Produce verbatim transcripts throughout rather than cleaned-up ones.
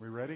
We ready?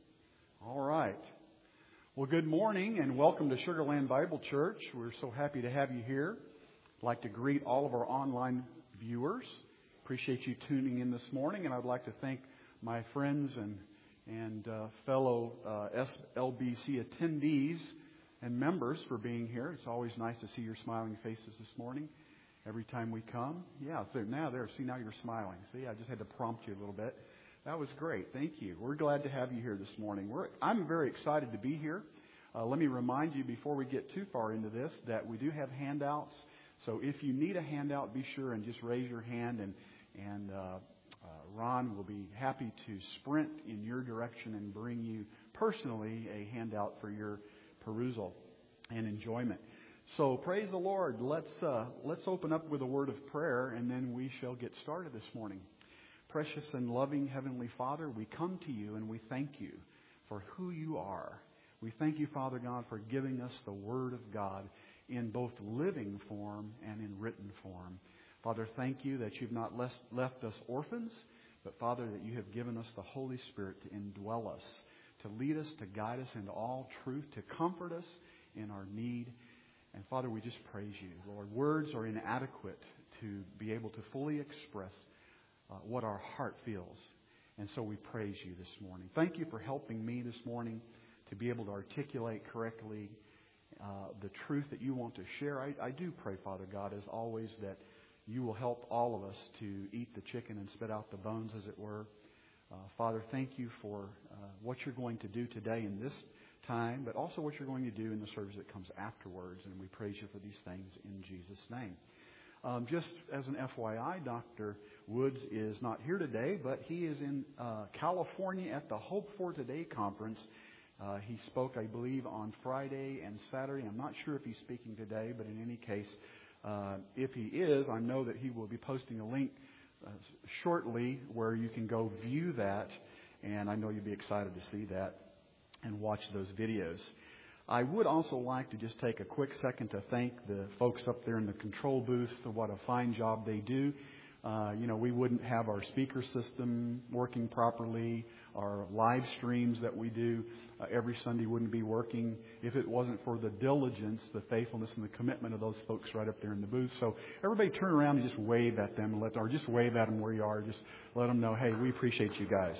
All right. Well, good morning and welcome to Sugar Land Bible Church. We're so happy to have you here. I'd like to greet all of our online viewers. Appreciate you tuning in this morning, and I'd like to thank my friends and and uh, fellow uh, S L B C attendees and members for being here. It's always nice to see your smiling faces this morning every time we come. Yeah, so now there. See, now you're smiling. See, I just had to prompt you a little bit. That was great. Thank you. We're glad to have you here this morning. We're, I'm very excited to be here. Uh, let me remind you before we get too far into this that we do have handouts. So if you need a handout, be sure and just raise your hand, and and uh, uh, Ron will be happy to sprint in your direction and bring you personally a handout for your perusal and enjoyment. So praise the Lord. Let's uh, let's open up with a word of prayer, and then we shall get started this morning. Precious and loving Heavenly Father, we come to you and we thank you for who you are. We thank you, Father God, for giving us the Word of God in both living form and in written form. Father, thank you that you've not left us orphans, but Father, that you have given us the Holy Spirit to indwell us, to lead us, to guide us into all truth, to comfort us in our need. And Father, we just praise you. Lord, words are inadequate to be able to fully express Uh, what our heart feels. And so we praise you this morning. Thank you for helping me this morning to be able to articulate correctly uh, the truth that you want to share. I, I do pray, Father God, as always, that you will help all of us to eat the chicken and spit out the bones, as it were. Uh, Father, thank you for uh, what you're going to do today in this time, but also what you're going to do in the service that comes afterwards. And we praise you for these things in Jesus' name. Um, just as an F Y I, Doctor Woods is not here today, but he is in uh, California at the Hope for Today conference. Uh, he spoke, I believe, on Friday and Saturday. I'm not sure if he's speaking today, but in any case, uh, if he is, I know that he will be posting a link uh, shortly where you can go view that, and I know you'll be excited to see that and watch those videos. I would also like to just take a quick second to thank the folks up there in the control booth for what a fine job they do. Uh, you know, we wouldn't have our speaker system working properly. Our live streams that we do uh, every Sunday wouldn't be working if it wasn't for the diligence, the faithfulness, and the commitment of those folks right up there in the booth. So everybody turn around and just wave at them, and let, or just wave at them where you are. Just let them know, hey, we appreciate you guys.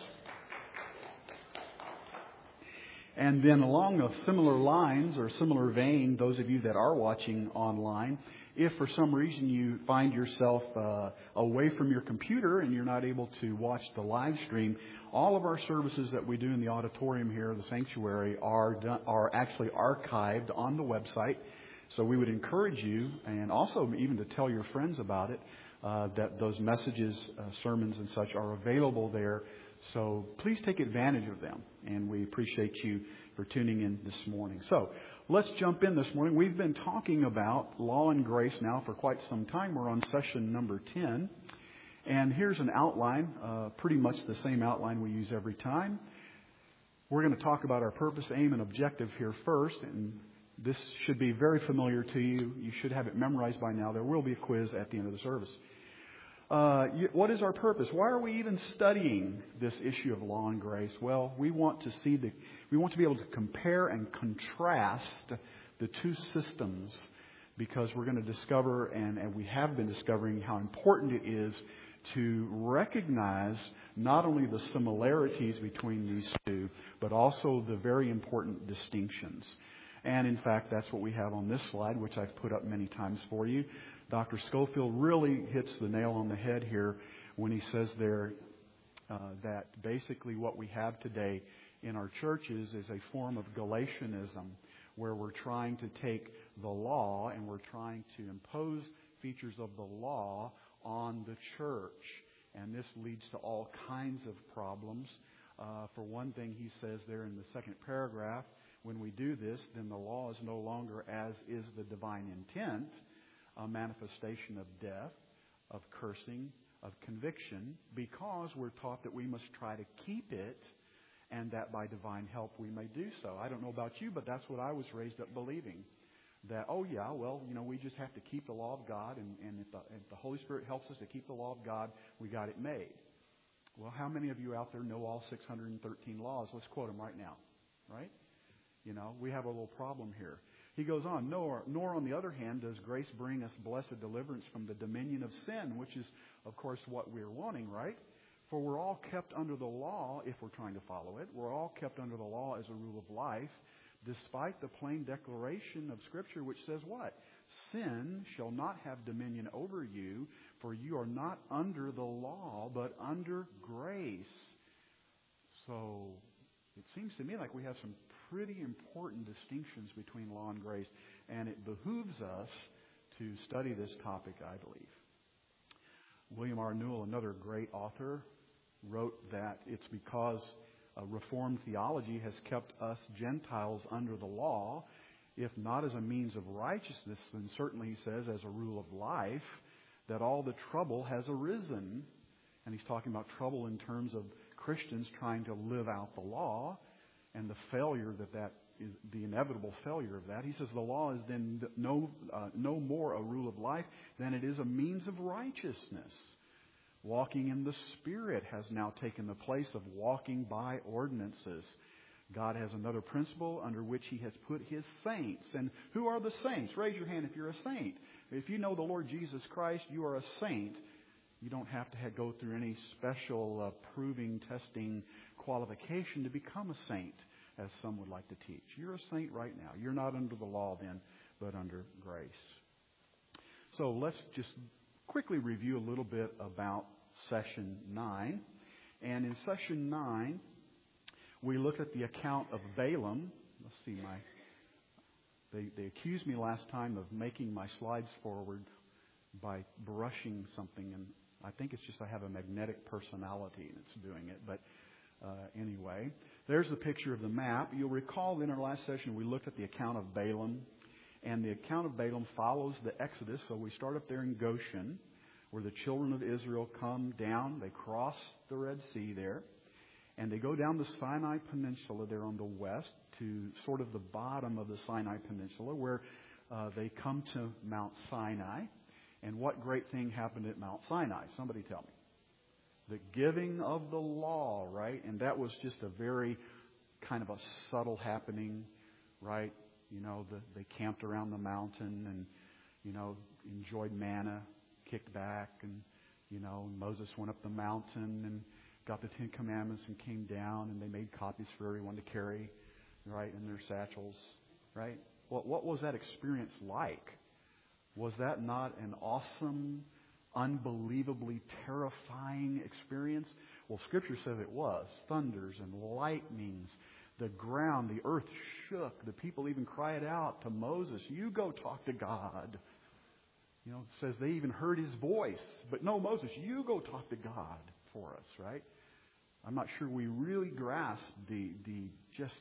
And then along a similar lines or similar vein, those of you that are watching online, if for some reason you find yourself uh, away from your computer and you're not able to watch the live stream, all of our services that we do in the auditorium here, the sanctuary, are done, are actually archived on the website. So we would encourage you, and also even to tell your friends about it, uh, that those messages, uh, sermons and such are available there. So please take advantage of them, and we appreciate you for tuning in this morning. So let's jump in this morning. We've been talking about law and grace now for quite some time. We're on session number ten, and here's an outline, uh, pretty much the same outline we use every time. We're going to talk about our purpose, aim, and objective here first, and this should be very familiar to you. You should have it memorized by now. There will be a quiz at the end of the service. Uh, what is our purpose? Why are we even studying this issue of law and grace? Well, we want to see the, we want to be able to compare and contrast the two systems, because we're going to discover, and, and we have been discovering, how important it is to recognize not only the similarities between these two, but also the very important distinctions. And in fact, that's what we have on this slide, which I've put up many times for you. Doctor Schofield really hits the nail on the head here when he says there uh, that basically what we have today in our churches is a form of Galatianism, where we're trying to take the law and we're trying to impose features of the law on the church. And this leads to all kinds of problems. Uh, for one thing, he says there in the second paragraph, when we do this, then the law is no longer, as is the divine intent, a manifestation of death, of cursing, of conviction, because we're taught that we must try to keep it, and that by divine help we may do so. I don't know about you, but that's what I was raised up believing. That, oh yeah, well, you know, we just have to keep the law of God, and, and if, the, if the Holy Spirit helps us to keep the law of God, we got it made. Well, how many of you out there know all six hundred thirteen laws? Let's quote them right now, right? You know, we have a little problem here. He goes on, nor, nor on the other hand does grace bring us blessed deliverance from the dominion of sin, which is, of course, what we're wanting, right? For we're all kept under the law if we're trying to follow it. We're all kept under the law as a rule of life, despite the plain declaration of Scripture, which says what? Sin shall not have dominion over you, for you are not under the law, but under grace. So it seems to me like we have some pretty important distinctions between law and grace, and it behooves us to study this topic, I believe. William R. Newell, another great author, wrote that it's because a Reformed theology has kept us Gentiles under the law, if not as a means of righteousness, then certainly, he says, as a rule of life, that all the trouble has arisen. And he's talking about trouble in terms of Christians trying to live out the law and the failure that that is, the inevitable failure of that. He says the law is then no, uh, no more a rule of life than it is a means of righteousness. Walking in the Spirit has now taken the place of walking by ordinances. God has another principle under which He has put His saints. And who are the saints? Raise your hand if you're a saint. If you know the Lord Jesus Christ, you are a saint. You don't have to have, go through any special uh, proving, testing, qualification to become a saint, as some would like to teach. You're a saint right now. You're not under the law then, but under grace. So let's just quickly review a little bit about session nine. And in session nine, we look at the account of Balaam. Let's see, my they, they accused me last time of making my slides forward by brushing something, and I think it's just I have a magnetic personality and it's doing it. But uh, anyway, there's the picture of the map. You'll recall in our last session we looked at the account of Balaam, and the account of Balaam follows the Exodus. So we start up there in Goshen, where the children of Israel come down. They cross the Red Sea there. And they go down the Sinai Peninsula there on the west to sort of the bottom of the Sinai Peninsula, where uh, they come to Mount Sinai. And what great thing happened at Mount Sinai? Somebody tell me. The giving of the law, right? And that was just a very kind of a subtle happening, right? You know, the, they camped around the mountain and, you know, enjoyed manna, kicked back, and, you know, Moses went up the mountain and got the Ten Commandments and came down, and they made copies for everyone to carry, right, in their satchels, right? What, what was that experience like? Was that not an awesome, unbelievably terrifying experience? Well, Scripture says it was. Thunders and lightnings. The ground, the earth shook. The people even cried out to Moses, "You go talk to God." You know, it says they even heard His voice. But no, Moses, you go talk to God for us, right? I'm not sure we really grasp the the just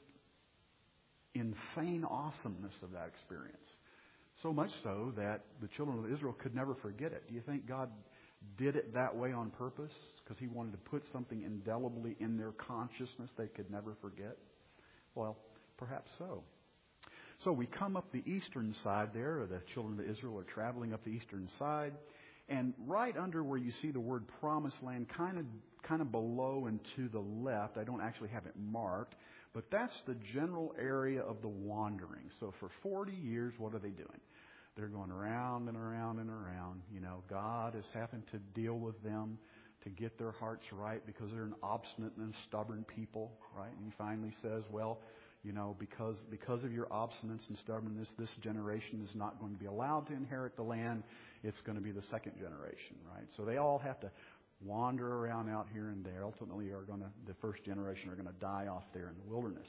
insane awesomeness of that experience. So much so that the children of Israel could never forget it. Do you think God did it that way on purpose? Because He wanted to put something indelibly in their consciousness they could never forget? Well, perhaps so. So we come up the eastern side there. The children of Israel are traveling up the eastern side. And right under where you see the word promised land, kind of kind of below and to the left, I don't actually have it marked, but that's the general area of the wandering. So for forty years, what are they doing? They're going around and around and around. You know, God is having to deal with them to get their hearts right because they're an obstinate and stubborn people, right? And He finally says, well, you know, because because of your obstinance and stubbornness, this generation is not going to be allowed to inherit the land. It's going to be the second generation, right? So they all have to wander around out here and there. Ultimately, are going to the first generation are going to die off there in the wilderness.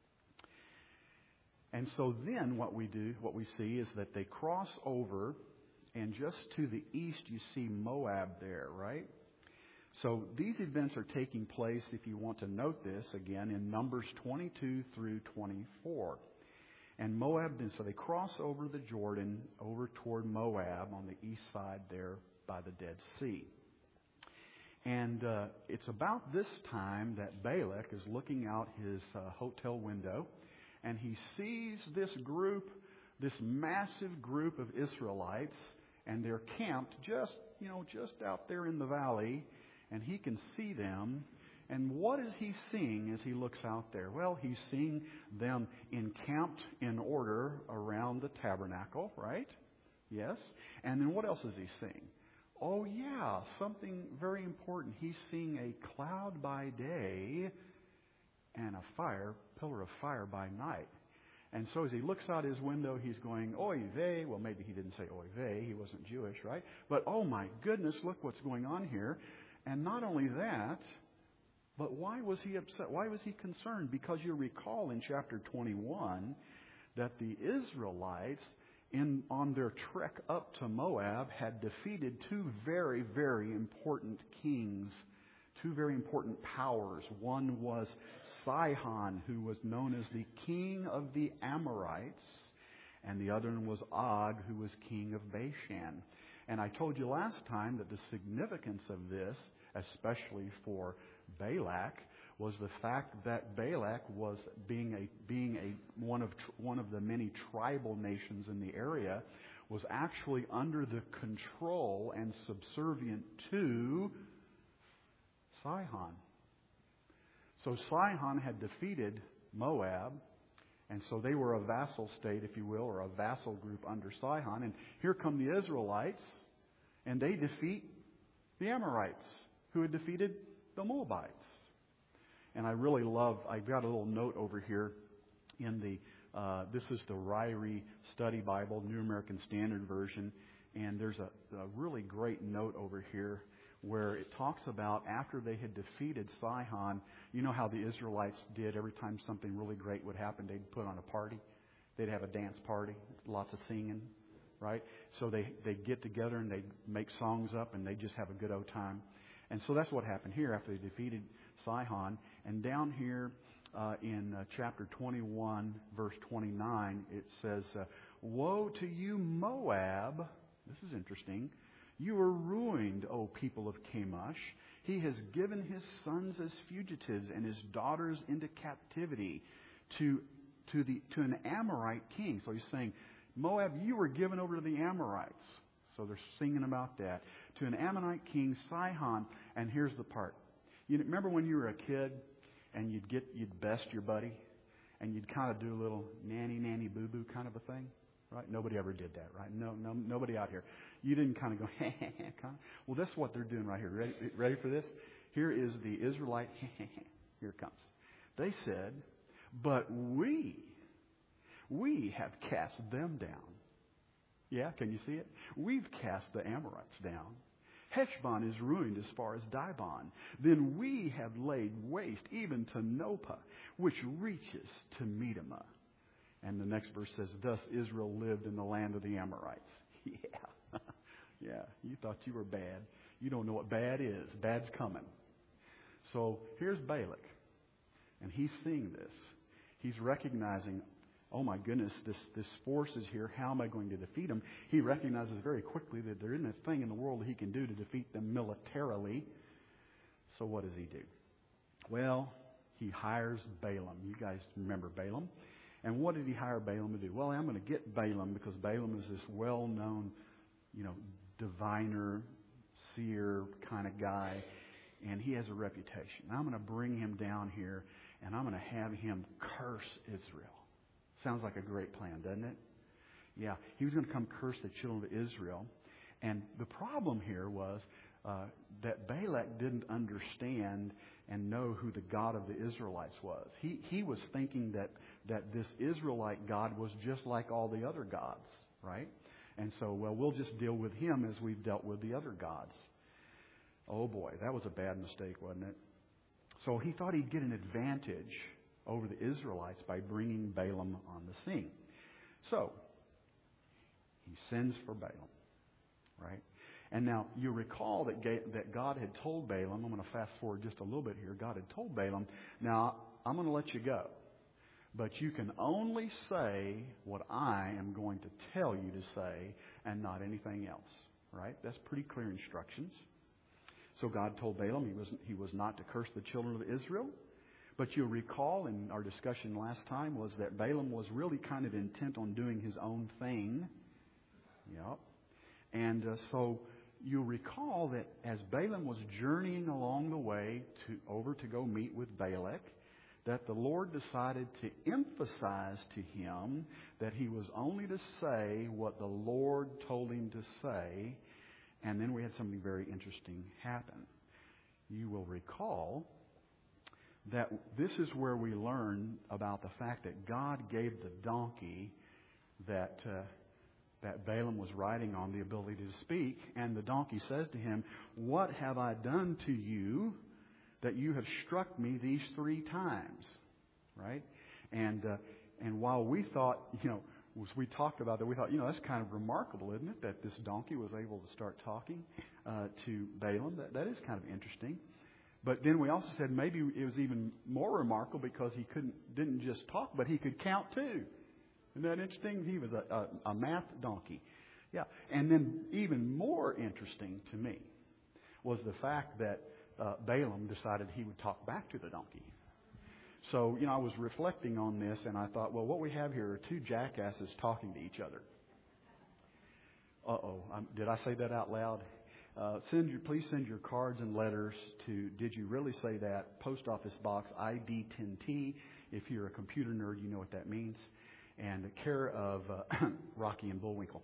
And so then what we do, what we see is that they cross over, and just to the east you see Moab there, right? So these events are taking place, if you want to note this, again, in Numbers twenty-two through twenty-four. And Moab, and so they cross over the Jordan over toward Moab on the east side there by the Dead Sea. And uh, it's about this time that Balak is looking out his uh, hotel window, and he sees this group, this massive group of Israelites, and they're camped just, you know, just out there in the valley. and he can see them. And what is he seeing as he looks out there? Well, he's seeing them encamped in order around the tabernacle, right? Yes. And then what else is he seeing? Oh, yeah, something very important. He's seeing a cloud by day and a fire, pillar of fire by night. And so as he looks out his window, he's going, oy vey. Well, maybe he didn't say oy vey. He wasn't Jewish, right? But, oh, my goodness, look what's going on here. And not only that, but why was he upset? Why was he concerned? Because you recall in chapter twenty-one that the Israelites, in on their trek up to Moab, had defeated two very, very important kings, two very important powers. One was Sihon, who was known as the king of the Amorites, and the other one was Og, who was king of Bashan. And I told you last time that the significance of this, especially for Balak, was the fact that Balak was being a being a one of one of the many tribal nations in the area, was actually under the control and subservient to Sihon. So Sihon had defeated Moab, and so they were a vassal state, if you will, or a vassal group under Sihon. And here come the Israelites, and they defeat the Amorites, who had defeated the Moabites. And I really love, I've got a little note over here in the, uh, this is the Ryrie Study Bible, New American Standard Version. And there's a, a really great note over here where it talks about after they had defeated Sihon, you know how the Israelites did every time something really great would happen, they'd put on a party. They'd have a dance party, lots of singing, right? So they, they'd get together and they'd make songs up and they'd just have a good old time. And so that's what happened here after they defeated Sihon. And down here uh, in uh, chapter twenty-one, verse twenty-nine, it says, uh, woe to you, Moab. This is interesting. You are ruined, O people of Chemosh. He has given his sons as fugitives and his daughters into captivity to, to, the, to an Amorite king. So he's saying, Moab, you were given over to the Amorites. So they're singing about that. To an Ammonite king, Sihon. And here's the part. You remember when you were a kid and you'd get you'd best your buddy and you'd kind of do a little nanny nanny boo boo kind of a thing, right? Nobody ever did that, right? No, no, nobody out here. You didn't kind of go kind of. Well, that's what they're doing right here. Ready, ready for this? Here is the Israelite. Here it comes. They said, "But we, we have cast them down." Yeah, can you see it? We've cast the Amorites down. Heshbon is ruined as far as Dibon. Then we have laid waste even to Nopah, which reaches to Medema. And the next verse says, thus Israel lived in the land of the Amorites. Yeah. Yeah, you thought you were bad. You don't know what bad is. Bad's coming. So here's Balak. And he's seeing this. He's recognizing, oh my goodness, this, this force is here. How am I going to defeat them? He recognizes very quickly that there isn't a thing in the world he can do to defeat them militarily. So what does he do? Well, he hires Balaam. You guys remember Balaam. And what did he hire Balaam to do? Well, I'm going to get Balaam because Balaam is this well-known, you know, diviner, seer kind of guy. And he has a reputation. I'm going to bring him down here and I'm going to have him curse Israel. Sounds like a great plan, doesn't it? Yeah, he was going to come curse the children of Israel. And the problem here was uh, that Balak didn't understand and know who the God of the Israelites was. He he was thinking that, that this Israelite God was just like all the other gods, right? And so, well, we'll just deal with him as we've dealt with the other gods. Oh boy, that was a bad mistake, wasn't it? So he thought he'd get an advantage over the Israelites by bringing Balaam on the scene. So, he sends for Balaam, right? And now, you recall that that God had told Balaam, I'm going to fast forward just a little bit here, God had told Balaam, now, I'm going to let you go, but you can only say what I am going to tell you to say and not anything else, right? That's pretty clear instructions. So God told Balaam he was, he was not to curse the children of Israel. But you'll recall in our discussion last time was that Balaam was really kind of intent on doing his own thing. Yep. And uh, so you recall that as Balaam was journeying along the way to over to go meet with Balak, that the Lord decided to emphasize to him that he was only to say what the Lord told him to say. And then we had something very interesting happen. You will recall that this is where we learn about the fact that God gave the donkey that uh, that Balaam was riding on the ability to speak. And the donkey says to him, "What have I done to you that you have struck me these three times?" Right? And uh, and while we thought, you know, as we talked about that, we thought, you know, that's kind of remarkable, isn't it, that this donkey was able to start talking uh, to Balaam? That, that is kind of interesting. But then we also said maybe it was even more remarkable because he couldn't didn't just talk, but he could count too. Isn't that interesting? He was a, a, a math donkey. Yeah. And then even more interesting to me was the fact that uh, Balaam decided he would talk back to the donkey. So, you know, I was reflecting on this and I thought, well, what we have here are two jackasses talking to each other. Uh-oh. Um, did I say that out loud? Uh, send your, please send your cards and letters to Did You Really Say That? Post Office Box I D ten T. If you're a computer nerd, you know what that means. And the care of uh, Rocky and Bullwinkle.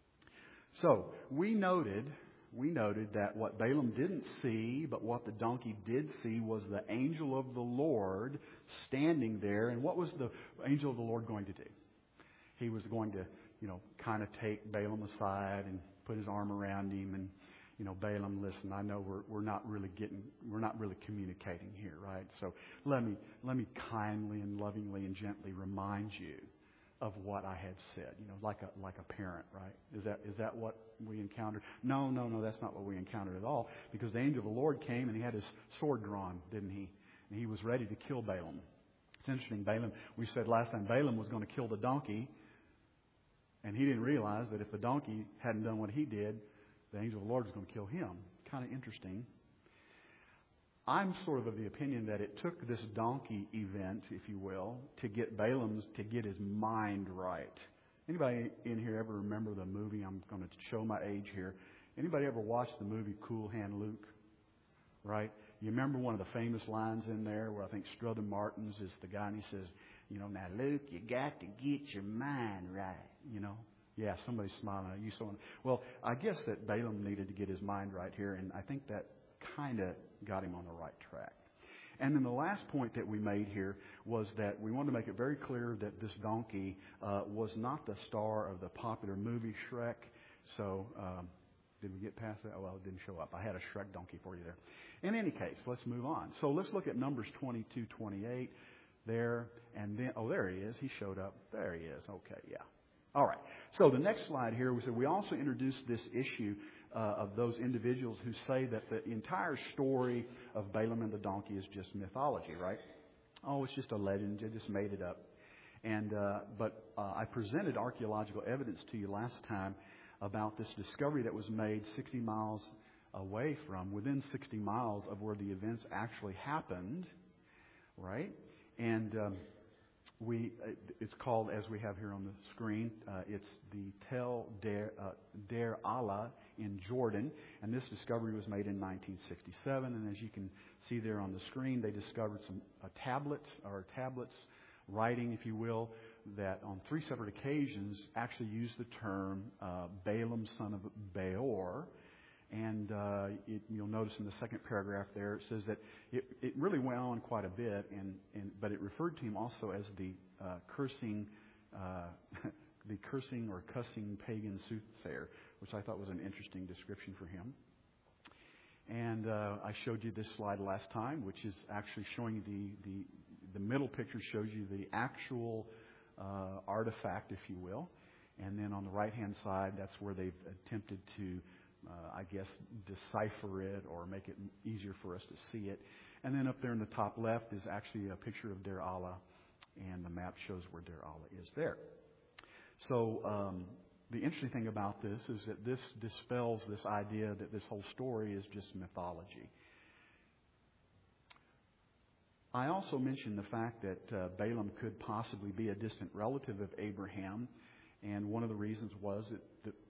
So we noted, we noted that what Balaam didn't see, but what the donkey did see, was the angel of the Lord standing there. And what was the angel of the Lord going to do? He was going to, you know, kind of take Balaam aside and put his arm around him and, you know, Balaam, listen, I know we're we're not really getting, we're not really communicating here, right? So let me let me kindly and lovingly and gently remind you of what I have said, you know, like a like a parent, right? Is that is that what we encountered? No, no, no, that's not what we encountered at all. Because the angel of the Lord came and he had his sword drawn, didn't he? And he was ready to kill Balaam. It's interesting, Balaam, we said last time Balaam was going to kill the donkey, and he didn't realize that if the donkey hadn't done what he did, the angel of the Lord was going to kill him. Kind of interesting. I'm sort of of the opinion that it took this donkey event, if you will, to get Balaam's, to get his mind right. Anybody in here ever remember the movie? I'm going to show my age here. Anybody ever watched the movie Cool Hand Luke? Right? You remember one of the famous lines in there where I think Strother Martins is the guy and he says, you know, "Now Luke, you got to get your mind right," you know. Yeah, somebody's smiling at you. So, well, I guess that Balaam needed to get his mind right here, and I think that kind of got him on the right track. And then the last point that we made here was that we wanted to make it very clear that this donkey uh, was not the star of the popular movie Shrek. So, um, did we get past that? Oh, well, it didn't show up. I had a Shrek donkey for you there. In any case, let's move on. So let's look at Numbers twenty-two twenty-eight there. And then, oh, there he is. He showed up. There he is. Okay, yeah. All right. So the next slide here, we said we also introduced this issue uh, of those individuals who say that the entire story of Balaam and the donkey is just mythology, right? Oh, it's just a legend. They just made it up. And uh, but uh, I presented archaeological evidence to you last time about this discovery that was made sixty miles away from, within sixty miles of where the events actually happened, right? And um, We, it's called, as we have here on the screen, uh, it's the Tel Der, uh, Der Allah in Jordan. And this discovery was made in nineteen sixty-seven. And as you can see there on the screen, they discovered some uh, tablets, or tablets, writing, if you will, that on three separate occasions actually used the term uh, Balaam, son of Beor. And uh, it, you'll notice in the second paragraph there, it says that it, it really went on quite a bit, and, and but it referred to him also as the uh, cursing, uh, the cursing or cussing pagan soothsayer, which I thought was an interesting description for him. And uh, I showed you this slide last time, which is actually showing you the the, the middle picture shows you the actual uh, artifact, if you will, and then on the right-hand side, that's where they've attempted to Uh, I guess, decipher it or make it easier for us to see it. And then up there in the top left is actually a picture of Der Allah, and the map shows where Der Allah is there. So um, the interesting thing about this is that this dispels this idea that this whole story is just mythology. I also mentioned the fact that uh, Balaam could possibly be a distant relative of Abraham. And one of the reasons was that, that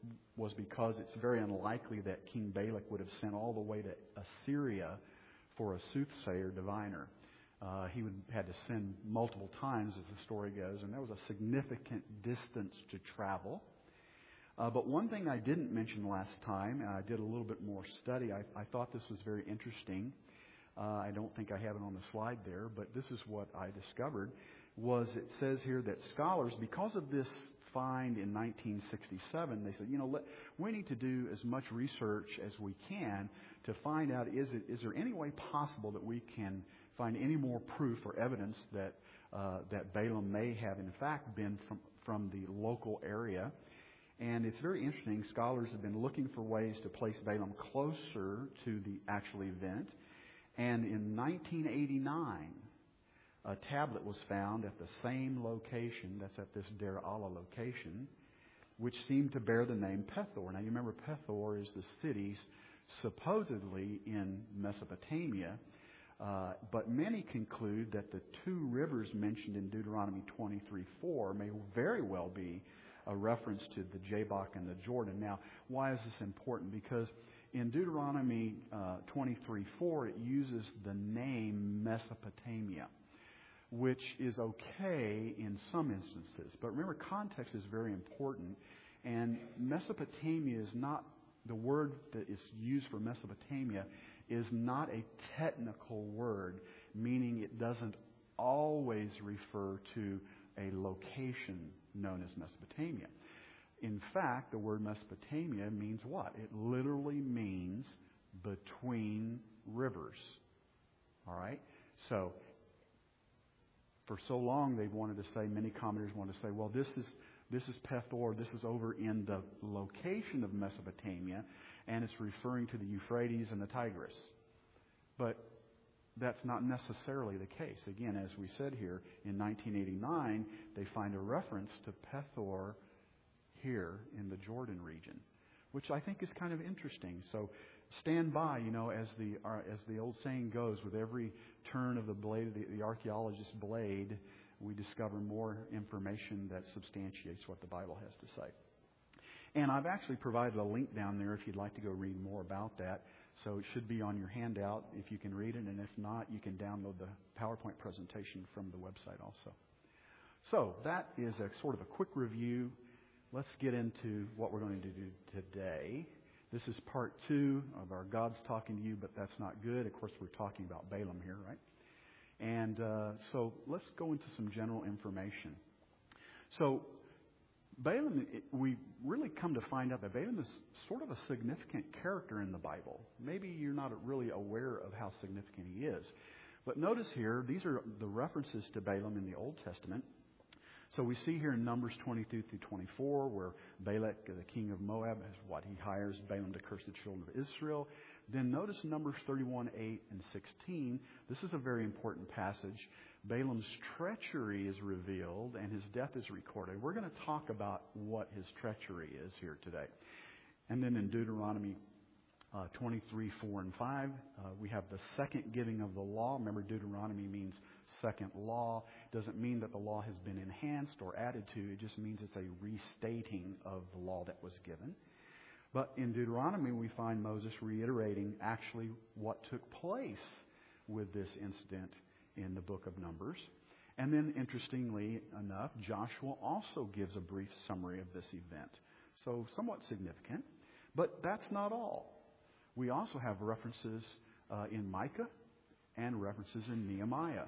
was because it's very unlikely that King Balak would have sent all the way to Assyria for a soothsayer diviner. Uh, he would had to send multiple times, as the story goes, and that was a significant distance to travel. Uh, but one thing I didn't mention last time, and I did a little bit more study, I, I thought this was very interesting. Uh, I don't think I have it on the slide there, but this is what I discovered, was it says here that scholars, because of this find in nineteen sixty-seven, they said, you know, let, we need to do as much research as we can to find out, is it, is there any way possible that we can find any more proof or evidence that uh, that Balaam may have in fact been from, from the local area. And it's very interesting. Scholars have been looking for ways to place Balaam closer to the actual event. And in nineteen eighty-nine, a tablet was found at the same location, that's at this Deir Allah location, which seemed to bear the name Pethor. Now you remember Pethor is the city supposedly in Mesopotamia, uh, but many conclude that the two rivers mentioned in Deuteronomy twenty-three four may very well be a reference to the Jabbok and the Jordan. Now, why is this important? Because in Deuteronomy uh, twenty-three four, it uses the name Mesopotamia, which is okay in some instances. But remember, context is very important. And Mesopotamia is not, the word that is used for Mesopotamia is not a technical word, meaning it doesn't always refer to a location known as Mesopotamia. In fact, the word Mesopotamia means what? It literally means between rivers. All right? So, for so long they've wanted to say, many commentators want to say, well, this is this is Pethor, this is over in the location of Mesopotamia, and it's referring to the Euphrates and the Tigris. But that's not necessarily the case. Again, as we said here, in nineteen eighty-nine, they find a reference to Pethor here in the Jordan region, which I think is kind of interesting. So stand by, you know, as the uh, as the old saying goes, with every turn of the blade, the, the archaeologist's blade, we discover more information that substantiates what the Bible has to say. And I've actually provided a link down there if you'd like to go read more about that. So it should be on your handout if you can read it, and if not, you can download the PowerPoint presentation from the website also. So that is a sort of a quick review. Let's get into what we're going to do today. This is part two of our God's Talking to You, but that's not good. Of course, we're talking about Balaam here, right? And uh, so let's go into some general information. So Balaam, we really come to find out that Balaam is sort of a significant character in the Bible. Maybe you're not really aware of how significant he is. But notice here, these are the references to Balaam in the Old Testament. So we see here in Numbers twenty-two through twenty-four, where Balak, the king of Moab, has what? He hires Balaam to curse the children of Israel. Then notice Numbers thirty-one, eight and sixteen. This is a very important passage. Balaam's treachery is revealed and his death is recorded. We're going to talk about what his treachery is here today. And then in Deuteronomy uh, twenty-three, four and five, uh, we have the second giving of the law. Remember, Deuteronomy means second law. It doesn't mean that the law has been enhanced or added to. It just means it's a restating of the law that was given. But in Deuteronomy, we find Moses reiterating actually what took place with this incident in the book of Numbers. And then, interestingly enough, Joshua also gives a brief summary of this event. So, somewhat significant. But that's not all. We also have references uh, in Micah and references in Nehemiah.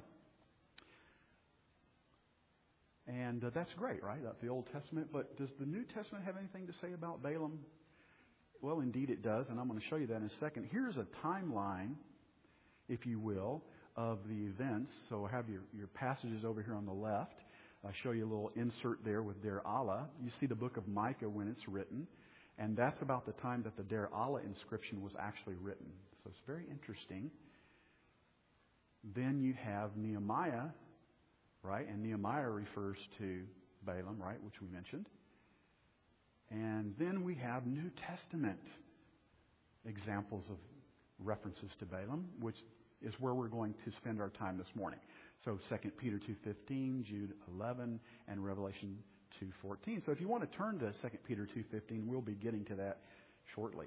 And uh, that's great, right? That's the Old Testament. But does the New Testament have anything to say about Balaam? Well, indeed it does, and I'm going to show you that in a second. Here's a timeline, if you will, of the events. So I have your, your passages over here on the left. I show you a little insert there with Deir Allah. You see the book of Micah when it's written, and that's about the time that the Deir Allah inscription was actually written. So it's very interesting. Then you have Nehemiah, right? And Nehemiah refers to Balaam, right, which we mentioned. And then we have New Testament examples of references to Balaam, which is where we're going to spend our time this morning. So Second Peter two fifteen, Jude eleven, and Revelation two fourteen. So if you want to turn to Second Peter two fifteen, we'll be getting to that shortly.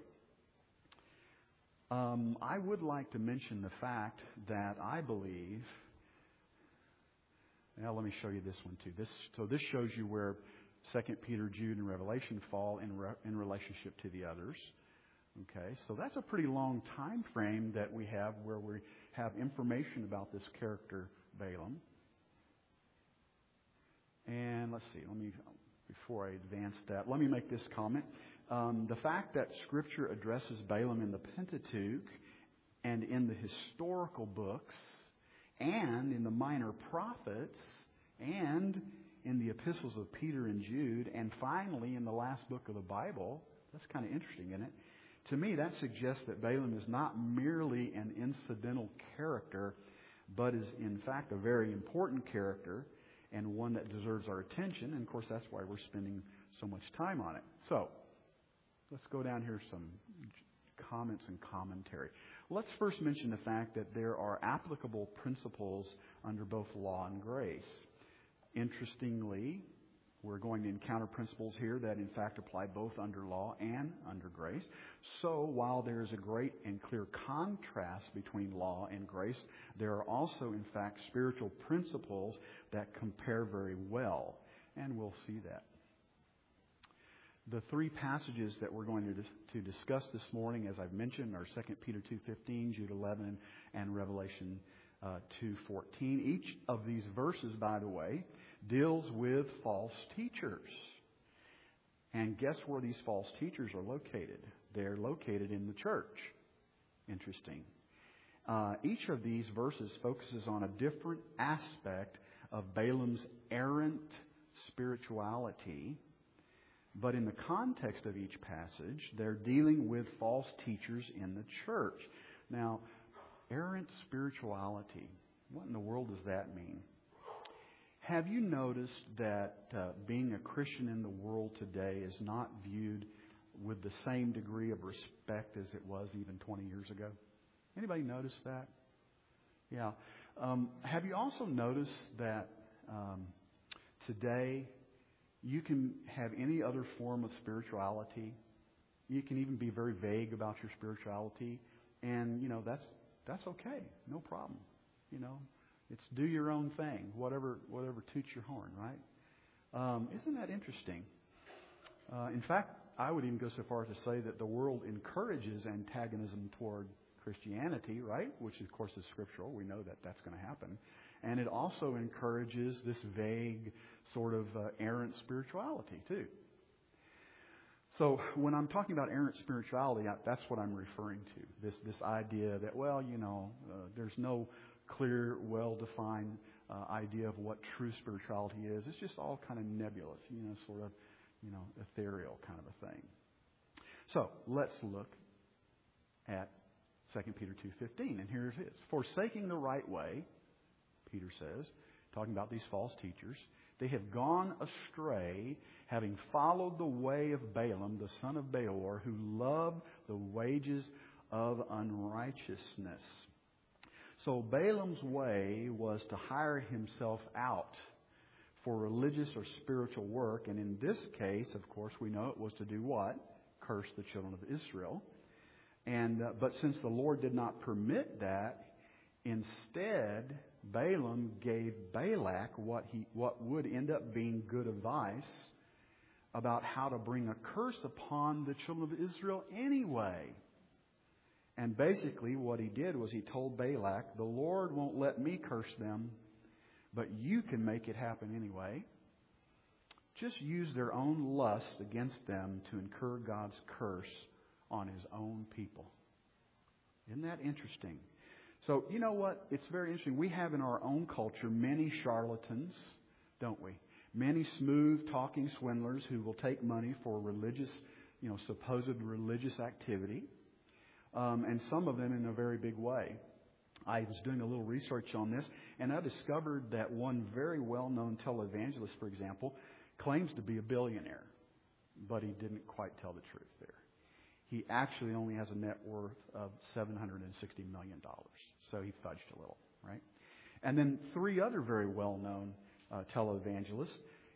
Um, I would like to mention the fact that I believe. Now let me show you this one too. This so this shows you where Second Peter, Jude, and Revelation fall in re, in relationship to the others. Okay, so that's a pretty long time frame that we have where we have information about this character Balaam. And let's see, let me before I advance that, let me make this comment. Um, the fact that Scripture addresses Balaam in the Pentateuch and in the historical books and in the minor prophets and in the epistles of Peter and Jude and finally in the last book of the Bible, that's kind of interesting, isn't it? To me, that suggests that Balaam is not merely an incidental character, but is in fact a very important character and one that deserves our attention. And of course, that's why we're spending so much time on it. So, let's go down here some comments and commentary. Let's first mention the fact that there are applicable principles under both law and grace. Interestingly, we're going to encounter principles here that in fact apply both under law and under grace. So while there is a great and clear contrast between law and grace, there are also in fact spiritual principles that compare very well. And we'll see that. The three passages that we're going to, dis- to discuss this morning, as I've mentioned, are Second Peter two fifteen, Jude eleven, and Revelation uh, two fourteen. Each of these verses, by the way, deals with false teachers. And guess where these false teachers are located? They're located in the church. Interesting. Uh, each of these verses focuses on a different aspect of Balaam's errant spirituality. But in the context of each passage, they're dealing with false teachers in the church. Now, errant spirituality, what in the world does that mean? Have you noticed that uh, being a Christian in the world today is not viewed with the same degree of respect as it was even twenty years ago? Anybody notice that? Yeah. Um, have you also noticed that um, today you can have any other form of spirituality? You can even be very vague about your spirituality, and you know that's that's okay, no problem. You know, it's do your own thing, whatever whatever toots your horn, right? Um, isn't that interesting? Uh, in fact, I would even go so far as to say that the world encourages antagonism toward Christianity, right? Which, of course, is scriptural. We know that that's going to happen. And it also encourages this vague sort of uh, errant spirituality, too. So when I'm talking about errant spirituality, that's what I'm referring to. This this idea that, well, you know, uh, there's no clear, well-defined uh, idea of what true spirituality is. It's just all kind of nebulous, you know, sort of, you know, ethereal kind of a thing. So let's look at Second Peter two fifteen, and here it is. Forsaking the right way, Peter says, talking about these false teachers, they have gone astray, having followed the way of Balaam, the son of Beor, who loved the wages of unrighteousness. So Balaam's way was to hire himself out for religious or spiritual work, and in this case, of course, we know it was to do what? Curse the children of Israel. And uh, but since the Lord did not permit that, instead Balaam gave Balak what he what would end up being good advice about how to bring a curse upon the children of Israel anyway. And basically what he did was he told Balak, the Lord won't let me curse them, but you can make it happen anyway. Just use their own lust against them to incur God's curse on His own people. Isn't that interesting? So, you know what? It's very interesting. We have in our own culture many charlatans, don't we? Many smooth-talking swindlers who will take money for religious, you know, supposed religious activity, um, and some of them in a very big way. I was doing a little research on this, and I discovered that one very well-known televangelist, for example, claims to be a billionaire, but he didn't quite tell the truth there. He actually only has a net worth of seven hundred sixty million dollars. So he fudged a little, right? And then three other very well-known uh, televangelists.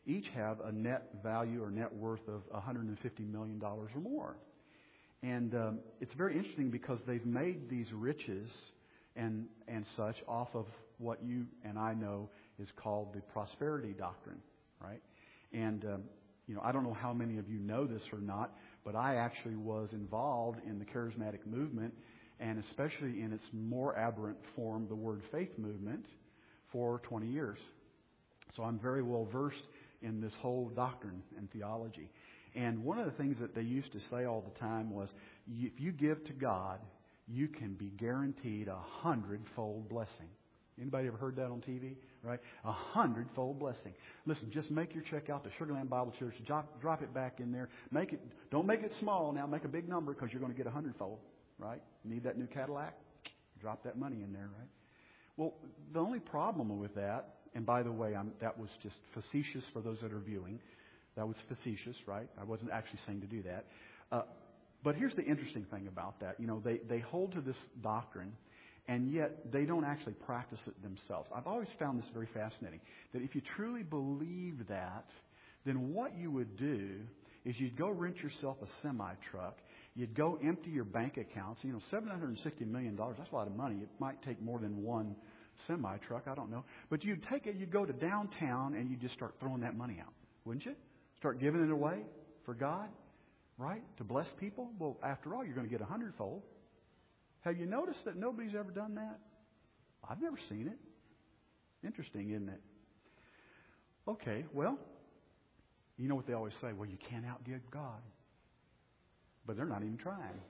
each have a net value or net worth of one hundred fifty million dollars or more. And um, it's very interesting because they've made these riches and and such off of what you and I know is called the prosperity doctrine, right? And um, you know, I don't know how many of you know this or not, but I actually was involved in the charismatic movement, and especially in its more aberrant form, the Word Faith movement, for twenty years. So I'm very well versed in this whole doctrine and theology. And one of the things that they used to say all the time was, if you give to God, you can be guaranteed a hundredfold blessing. Anybody ever heard that on T V? Right? A hundredfold blessing. Listen, just make your check out to Sugar Land Bible Church. Drop, drop it back in there. Make it. Don't make it small now. Make a big number because you're going to get a hundredfold. Right? Need that new Cadillac? Drop that money in there. Right? Well, the only problem with that, and by the way, I'm, that was just facetious for those that are viewing. That was facetious, right? I wasn't actually saying to do that. Uh, but here's the interesting thing about that. You know, they, they hold to this doctrine, and yet they don't actually practice it themselves. I've always found this very fascinating, that if you truly believe that, then what you would do is you'd go rent yourself a semi-truck. You'd go empty your bank accounts. You know, seven hundred sixty million dollars, that's a lot of money. It might take more than one semi-truck, I don't know. But you'd take it, you'd go to downtown, and you'd just start throwing that money out, wouldn't you? Start giving it away for God, right? To bless people. Well, after all, you're going to get a hundredfold. Have you noticed that nobody's ever done that? I've never seen it. Interesting, isn't it? Okay, well, you know what they always say? Well, you can't outgive God. But they're not even trying.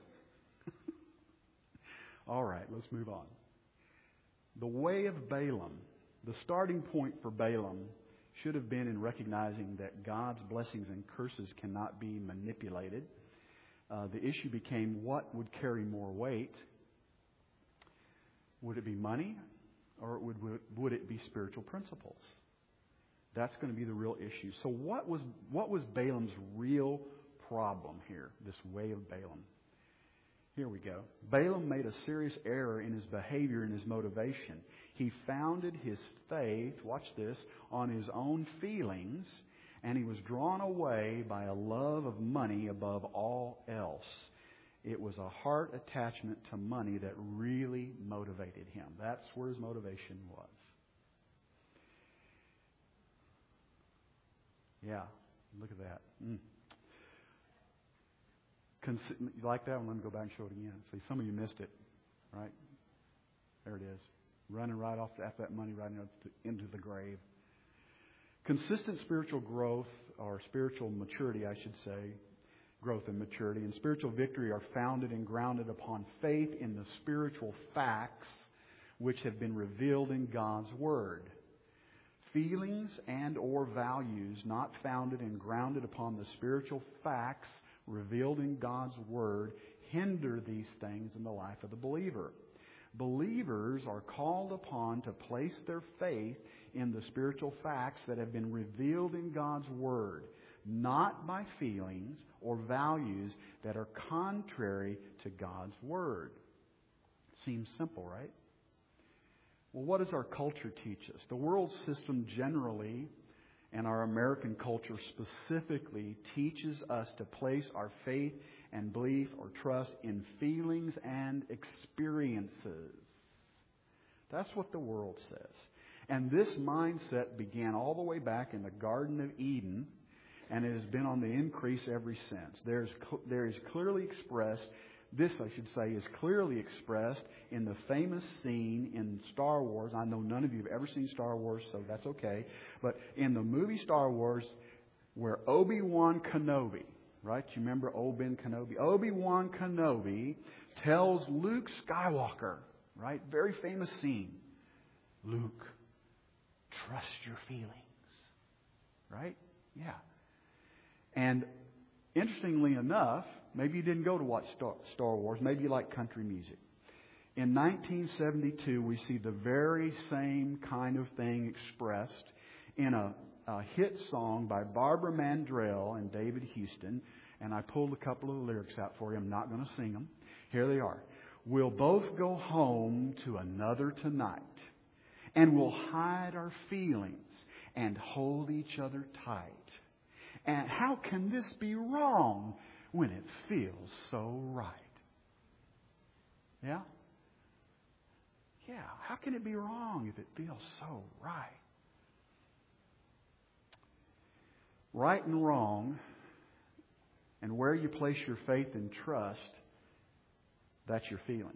All right, let's move on. The way of Balaam, the starting point for Balaam, should have been in recognizing that God's blessings and curses cannot be manipulated. Uh, the issue became what would carry more weight. Would it be money, or would, would, would it be spiritual principles? That's going to be the real issue. So what was what was Balaam's real problem here, this way of Balaam? Here we go. Balaam made a serious error in his behavior and his motivation. He founded his faith, watch this, on his own feelings, and he was drawn away by a love of money above all else. It was a heart attachment to money that really motivated him. That's where his motivation was. Yeah, look at that. Mm. You like that one? Let me go back and show it again. See, some of you missed it, right? There it is. Running right off after that money right into the grave. Consistent spiritual growth, or spiritual maturity, I should say, growth and maturity, and spiritual victory are founded and grounded upon faith in the spiritual facts which have been revealed in God's Word. Feelings and or values not founded and grounded upon the spiritual facts revealed in God's Word hinder these things in the life of the believer. Believers are called upon to place their faith in the spiritual facts that have been revealed in God's Word, not by feelings or values that are contrary to God's Word. Seems simple, right? Well, what does our culture teach us? The world system generally, and our American culture specifically, teaches us to place our faith and belief or trust in feelings and experiences. That's what the world says. And this mindset began all the way back in the Garden of Eden, and it has been on the increase ever since. There's, there is clearly expressed, this I should say, is clearly expressed in the famous scene in Star Wars. I know none of you have ever seen Star Wars, so that's okay. But in the movie Star Wars, where Obi-Wan Kenobi, right? You remember Obi-Wan Kenobi? Obi-Wan Kenobi tells Luke Skywalker, right? Very famous scene. Luke, trust your feelings. Right? Yeah. And interestingly enough, maybe you didn't go to watch Star, Star Wars. Maybe you like country music. In nineteen seventy-two, we see the very same kind of thing expressed in a, a hit song by Barbara Mandrell and David Houston. And I pulled a couple of the lyrics out for you. I'm not going to sing them. Here they are. We'll both go home to another tonight, and we'll hide our feelings and hold each other tight. And how can this be wrong when it feels so right? Yeah? Yeah, how can it be wrong if it feels so right? Right and wrong, and where you place your faith and trust, that's your feelings.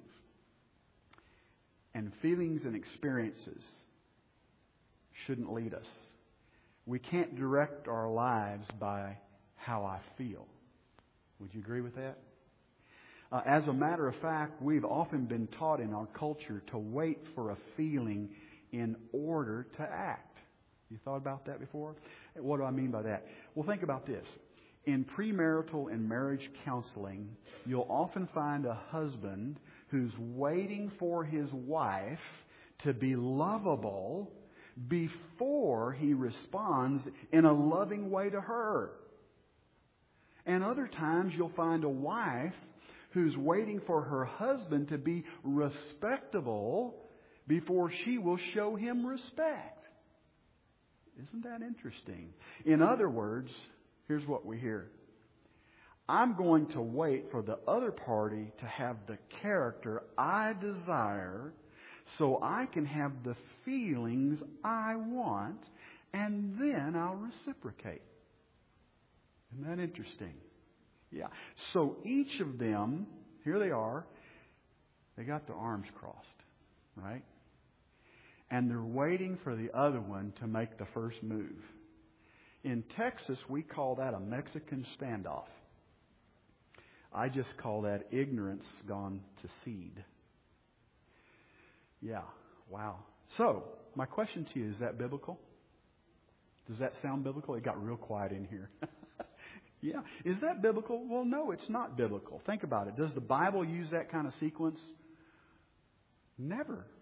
And feelings and experiences shouldn't lead us. We can't direct our lives by how I feel. Would you agree with that? Uh, as a matter of fact, we've often been taught in our culture to wait for a feeling in order to act. You thought about that before? What do I mean by that? Well, think about this. In premarital and marriage counseling, you'll often find a husband who's waiting for his wife to be lovable before he responds in a loving way to her. And other times you'll find a wife who's waiting for her husband to be respectable before she will show him respect. Isn't that interesting? In other words, here's what we hear. I'm going to wait for the other party to have the character I desire so I can have the feelings I want, and then I'll reciprocate. Isn't that interesting? Yeah. So each of them, here they are, they got their arms crossed, right? And they're waiting for the other one to make the first move. In Texas, we call that a Mexican standoff. I just call that ignorance gone to seed. Yeah, wow. So, my question to you, is that biblical? Does that sound biblical? It got real quiet in here. Yeah. Is that biblical? Well, no, it's not biblical. Think about it. Does the Bible use that kind of sequence? Never.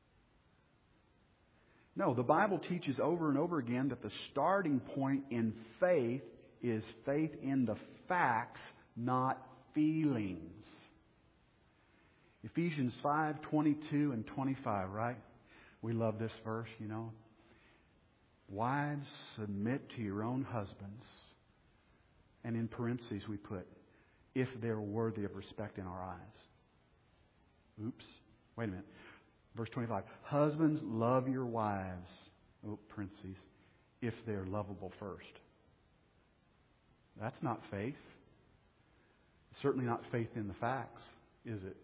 No, the Bible teaches over and over again that the starting point in faith is faith in the facts, not feelings. Ephesians five, twenty-two and twenty-five, right? We love this verse, you know. Wives, submit to your own husbands. And in parentheses we put, if they're worthy of respect in our eyes. Oops. Wait a minute. Verse twenty-five. Husbands, love your wives. Oh, parentheses. If they're lovable first. That's not faith. Certainly not faith in the facts, is it?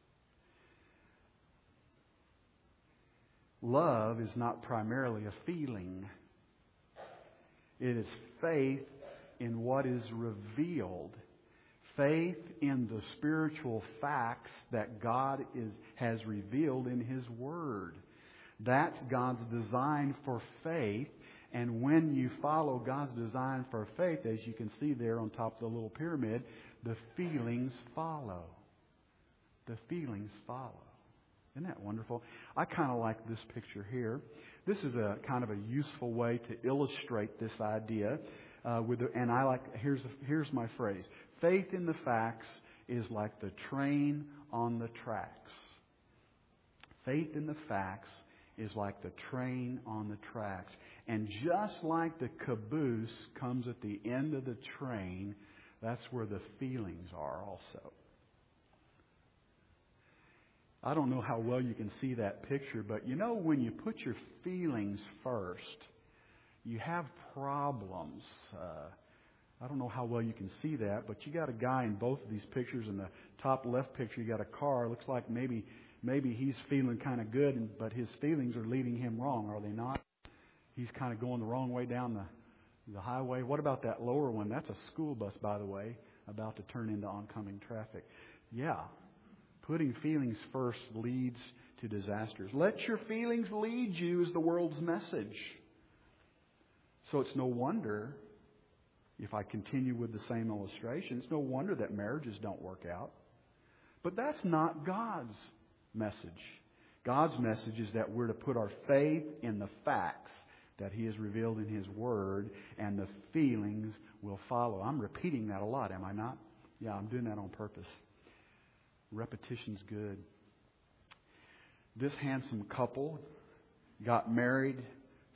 Love is not primarily a feeling. It is faith in what is revealed. Faith in the spiritual facts that God is, has revealed in His Word. That's God's design for faith. And when you follow God's design for faith, as you can see there on top of the little pyramid, the feelings follow. The feelings follow. Isn't that wonderful? I kind of like this picture here. This is a kind of a useful way to illustrate this idea. Uh, with the, and I like here's here's my phrase: faith in the facts is like the train on the tracks. Faith in the facts is like the train on the tracks, and just like the caboose comes at the end of the train, that's where the feelings are also. I don't know how well you can see that picture, but you know when you put your feelings first, you have problems. Uh, I don't know how well you can see that, but you got a guy in both of these pictures. In the top left picture, you got a car. It looks like maybe maybe he's feeling kind of good, and, but his feelings are leading him wrong, are they not? He's kind of going the wrong way down the, the highway. What about that lower one? That's a school bus, by the way, about to turn into oncoming traffic. Yeah. Putting feelings first leads to disasters. Let your feelings lead you is the world's message. So it's no wonder, if I continue with the same illustration, it's no wonder that marriages don't work out. But that's not God's message. God's message is that we're to put our faith in the facts that He has revealed in His Word, and the feelings will follow. I'm repeating that a lot, am I not? Yeah, I'm doing that on purpose. Repetition's good. This handsome couple got married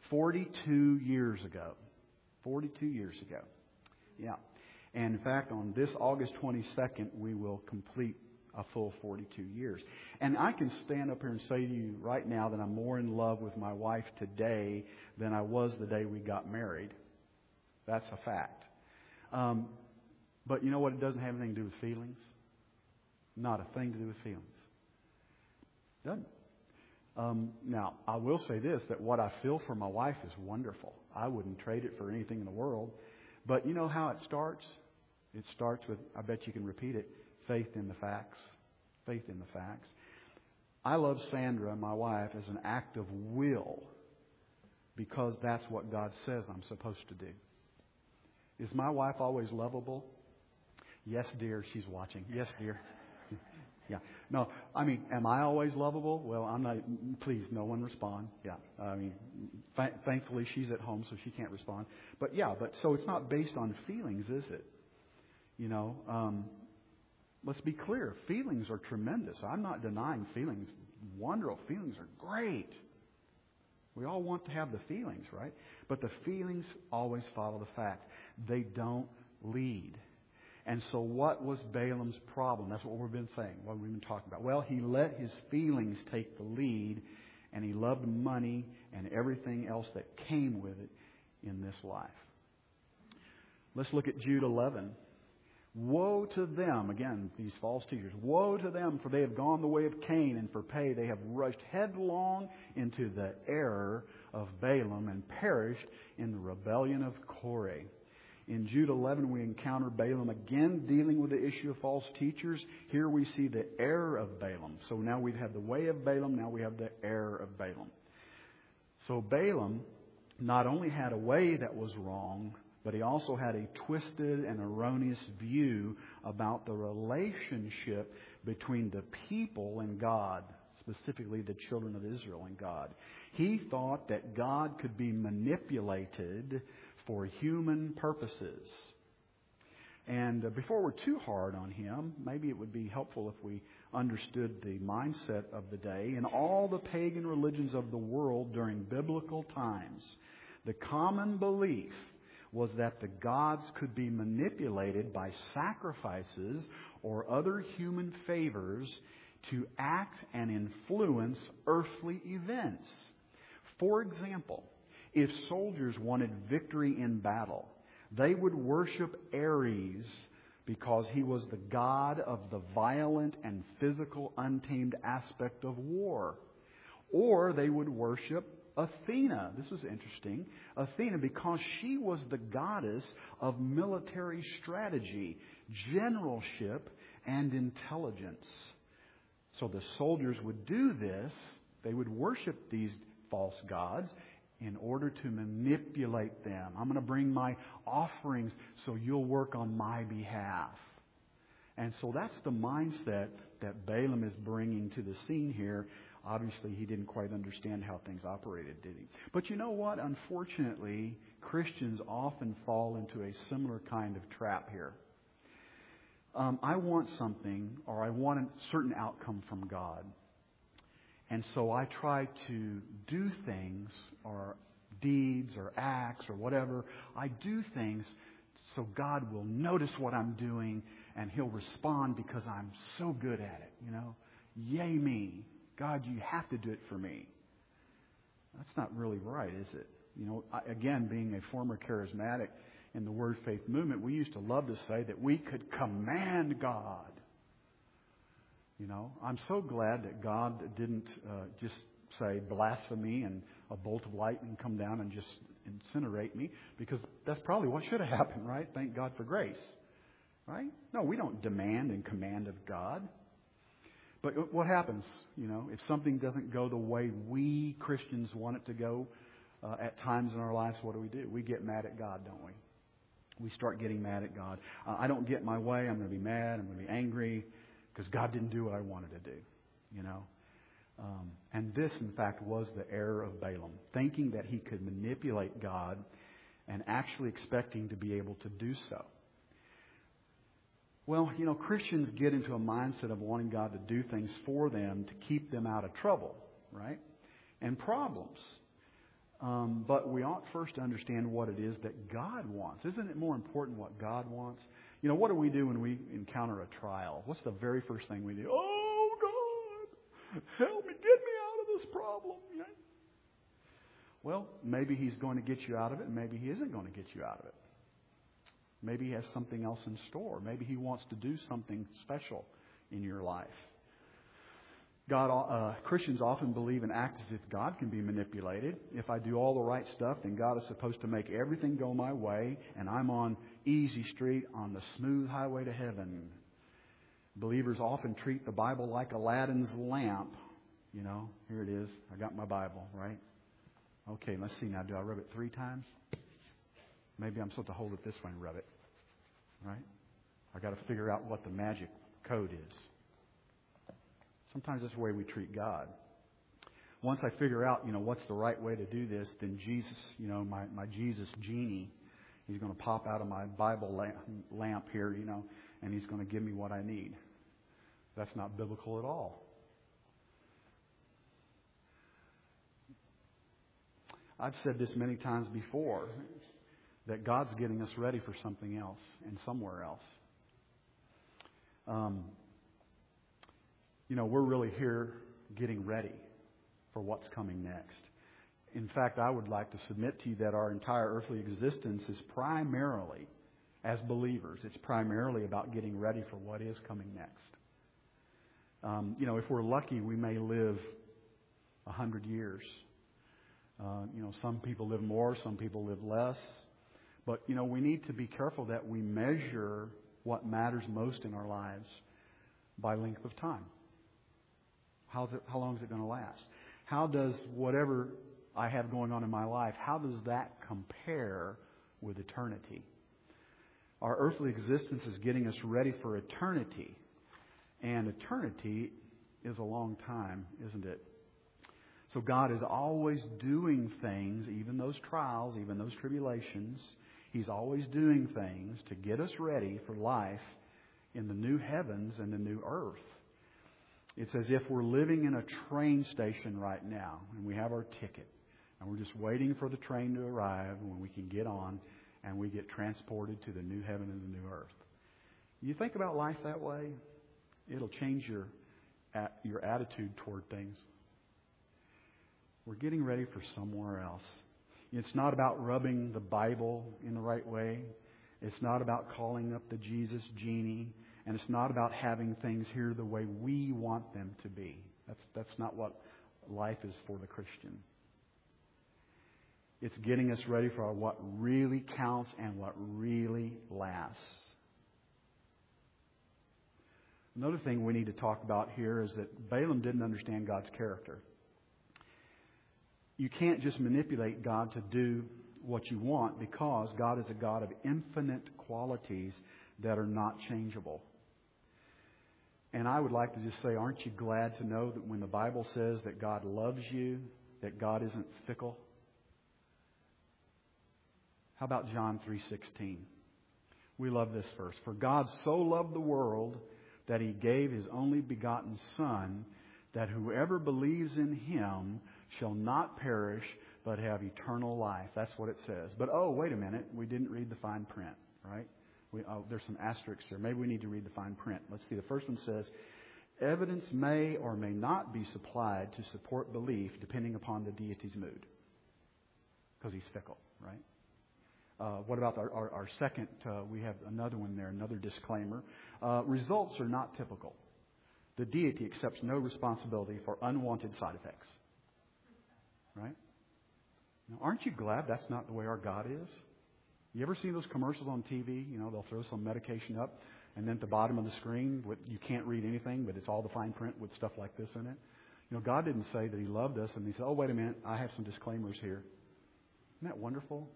forty-two years ago. forty-two years ago. Yeah. And in fact, on this August twenty-second, we will complete a full forty-two years. And I can stand up here and say to you right now that I'm more in love with my wife today than I was the day we got married. That's a fact. Um, but you know what? It doesn't have anything to do with feelings. Not a thing to do with feelings. Doesn't. Um, now, I will say this, that what I feel for my wife is wonderful. I wouldn't trade it for anything in the world. But you know how it starts? It starts with, I bet you can repeat it, faith in the facts. Faith in the facts. I love Sandra, my wife, as an act of will because that's what God says I'm supposed to do. Is my wife always lovable? Yes, dear. She's watching. Yes, dear. Yeah. No, I mean, am I always lovable? Well, I'm not. Please, no one respond. Yeah. I mean, th- thankfully she's at home, so she can't respond. But yeah, but so it's not based on feelings, is it? You know, um, let's be clear. Feelings are tremendous. I'm not denying feelings. Wonderful. Feelings are great. We all want to have the feelings, right? But the feelings always follow the facts. They don't lead. And so what was Balaam's problem? That's what we've been saying, what we've been talking about. Well, he let his feelings take the lead, and he loved money and everything else that came with it in this life. Let's look at Jude eleven. Woe to them, again, these false teachers. Woe to them, for they have gone the way of Cain, and for pay they have rushed headlong into the error of Balaam and perished in the rebellion of Korah. In Jude eleven, we encounter Balaam again dealing with the issue of false teachers. Here we see the error of Balaam. So now we've had the way of Balaam, now we have the error of Balaam. So Balaam not only had a way that was wrong, but he also had a twisted and erroneous view about the relationship between the people and God, specifically the children of Israel and God. He thought that God could be manipulated for human purposes. And uh, before we're too hard on him, maybe it would be helpful if we understood the mindset of the day. In all the pagan religions of the world during biblical times, the common belief was that the gods could be manipulated by sacrifices or other human favors to act and influence earthly events. For example, if soldiers wanted victory in battle, they would worship Ares because he was the god of the violent and physical untamed aspect of war. Or they would worship Athena. This was interesting. Athena because she was the goddess of military strategy, generalship, and intelligence. So the soldiers would do this. They would worship these false gods in order to manipulate them. I'm going to bring my offerings so you'll work on my behalf. And so that's the mindset that Balaam is bringing to the scene here. Obviously, he didn't quite understand how things operated, did he? But you know what? Unfortunately, Christians often fall into a similar kind of trap here. Um, I want something, or I want a certain outcome from God. And so I try to do things, or deeds, or acts, or whatever. I do things so God will notice what I'm doing, and He'll respond because I'm so good at it, you know. Yay me. God, you have to do it for me. That's not really right, is it? You know, I, again, being a former charismatic in the Word Faith movement, we used to love to say that we could command God. You know, I'm so glad that God didn't uh, just say blasphemy and a bolt of lightning come down and just incinerate me, because that's probably what should have happened, right? Thank God for grace, right? No, we don't demand and command of God. But what happens, you know, if something doesn't go the way we Christians want it to go uh, at times in our lives, what do we do? We get mad at God, don't we? We start getting mad at God. Uh, I don't get my way. I'm going to be mad. I'm going to be angry because God didn't do what I wanted to do, you know. Um, and this, in fact, was the error of Balaam, thinking that he could manipulate God and actually expecting to be able to do so. Well, you know, Christians get into a mindset of wanting God to do things for them to keep them out of trouble, right? And problems. Um, but we ought first to understand what it is that God wants. Isn't it more important what God wants? You know, what do we do when we encounter a trial? What's the very first thing we do? Oh, God, help me, get me out of this problem. You know? Well, maybe He's going to get you out of it, and maybe He isn't going to get you out of it. Maybe He has something else in store. Maybe He wants to do something special in your life. God, uh, Christians often believe and act as if God can be manipulated. If I do all the right stuff, then God is supposed to make everything go my way, and I'm on easy street on the smooth highway to heaven. Believers often treat the Bible like Aladdin's lamp. You know, here it is. I got my Bible, right? Okay, let's see now. Do I rub it three times? Maybe I'm supposed to hold it this way and rub it, right? I got to figure out what the magic code is. Sometimes that's the way we treat God. Once I figure out, you know, what's the right way to do this, then Jesus, you know, my, my Jesus genie, He's going to pop out of my Bible lamp, lamp here, you know, and He's going to give me what I need. That's not biblical at all. I've said this many times before, that God's getting us ready for something else and somewhere else. Um, you know, we're really here getting ready for what's coming next. In fact, I would like to submit to you that our entire earthly existence is primarily, as believers, it's primarily about getting ready for what is coming next. Um, you know, if we're lucky, we may live a hundred years. Uh, you know, some people live more, some people live less. But, you know, we need to be careful that we measure what matters most in our lives by length of time. How's it, how long is it going to last? How does whatever I have going on in my life, how does that compare with eternity? Our earthly existence is getting us ready for eternity. And eternity is a long time, isn't it? So God is always doing things, even those trials, even those tribulations. He's always doing things to get us ready for life in the new heavens and the new earth. It's as if we're living in a train station right now, and we have our ticket, and we're just waiting for the train to arrive when we can get on, and we get transported to the new heaven and the new earth. You think about life that way, it'll change your your attitude toward things. We're getting ready for somewhere else. It's not about rubbing the Bible in the right way. It's not about calling up the Jesus genie. And it's not about having things here the way we want them to be. That's, that's not what life is for the Christian. It's getting us ready for what really counts and what really lasts. Another thing we need to talk about here is that Balaam didn't understand God's character. You can't just manipulate God to do what you want, because God is a God of infinite qualities that are not changeable. And I would like to just say, aren't you glad to know that when the Bible says that God loves you, that God isn't fickle? How about John three sixteen? We love this verse. For God so loved the world that He gave His only begotten Son, that whoever believes in Him shall not perish, but have eternal life. That's what it says. But oh, wait a minute. We didn't read the fine print, right? We, oh, there's some asterisks here. Maybe we need to read the fine print. Let's see. The first one says, evidence may or may not be supplied to support belief depending upon the deity's mood. Because He's fickle, right? Uh, what about our, our, our second? Uh, we have another one there, another disclaimer. Uh, results are not typical. The deity accepts no responsibility for unwanted side effects. Right? Now, aren't you glad that's not the way our God is? You ever see those commercials on T V? You know, they'll throw some medication up, and then at the bottom of the screen, you can't read anything, but it's all the fine print with stuff like this in it. You know, God didn't say that He loved us, and He said, oh, wait a minute, I have some disclaimers here. Isn't that wonderful?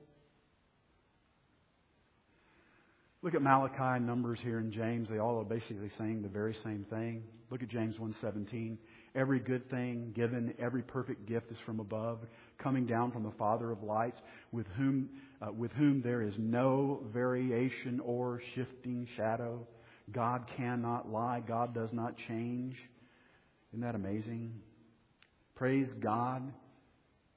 Look at Malachi, Numbers here, and James. They all are basically saying the very same thing. Look at James one seventeen. Every good thing given, every perfect gift is from above, coming down from the Father of lights, with whom uh, with whom there is no variation or shifting shadow. God cannot lie. God does not change. Isn't that amazing? Praise God.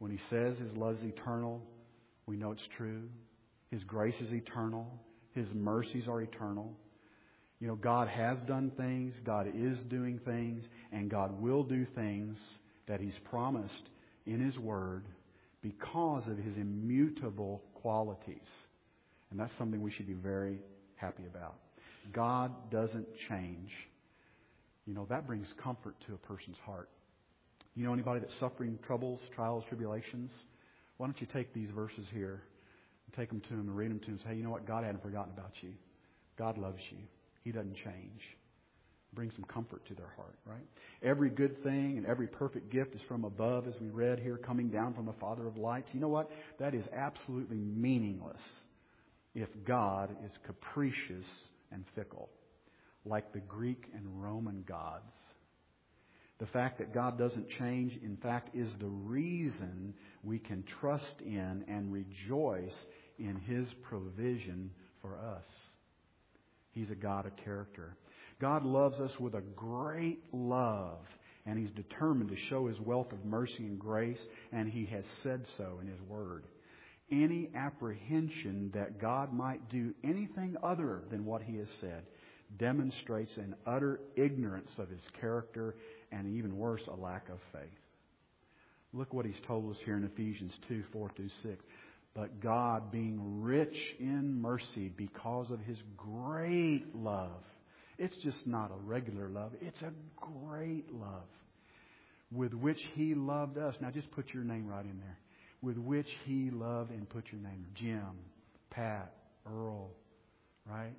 When He says His love is eternal, we know it's true. His grace is eternal. His mercies are eternal. You know, God has done things, God is doing things, and God will do things that He's promised in His Word because of His immutable qualities. And that's something we should be very happy about. God doesn't change. You know, that brings comfort to a person's heart. You know anybody that's suffering troubles, trials, tribulations? Why don't you take these verses here and take them to them and read them to them and say, hey, you know what? God hadn't forgotten about you. God loves you. He doesn't change. Bring some comfort to their heart, right? Every good thing and every perfect gift is from above, as we read here, coming down from the Father of lights. You know what? That is absolutely meaningless if God is capricious and fickle, like the Greek and Roman gods. The fact that God doesn't change, in fact, is the reason we can trust in and rejoice in His provision for us. He's a God of character. God loves us with a great love, and He's determined to show His wealth of mercy and grace, and He has said so in His Word. Any apprehension that God might do anything other than what He has said demonstrates an utter ignorance of His character, and even worse, a lack of faith. Look what He's told us here in Ephesians two, four through six. But God, being rich in mercy because of His great love. It's just not a regular love. It's a great love with which He loved us. Now just put your name right in there. With which He loved, and put your name. Jim, Pat, Earl, right?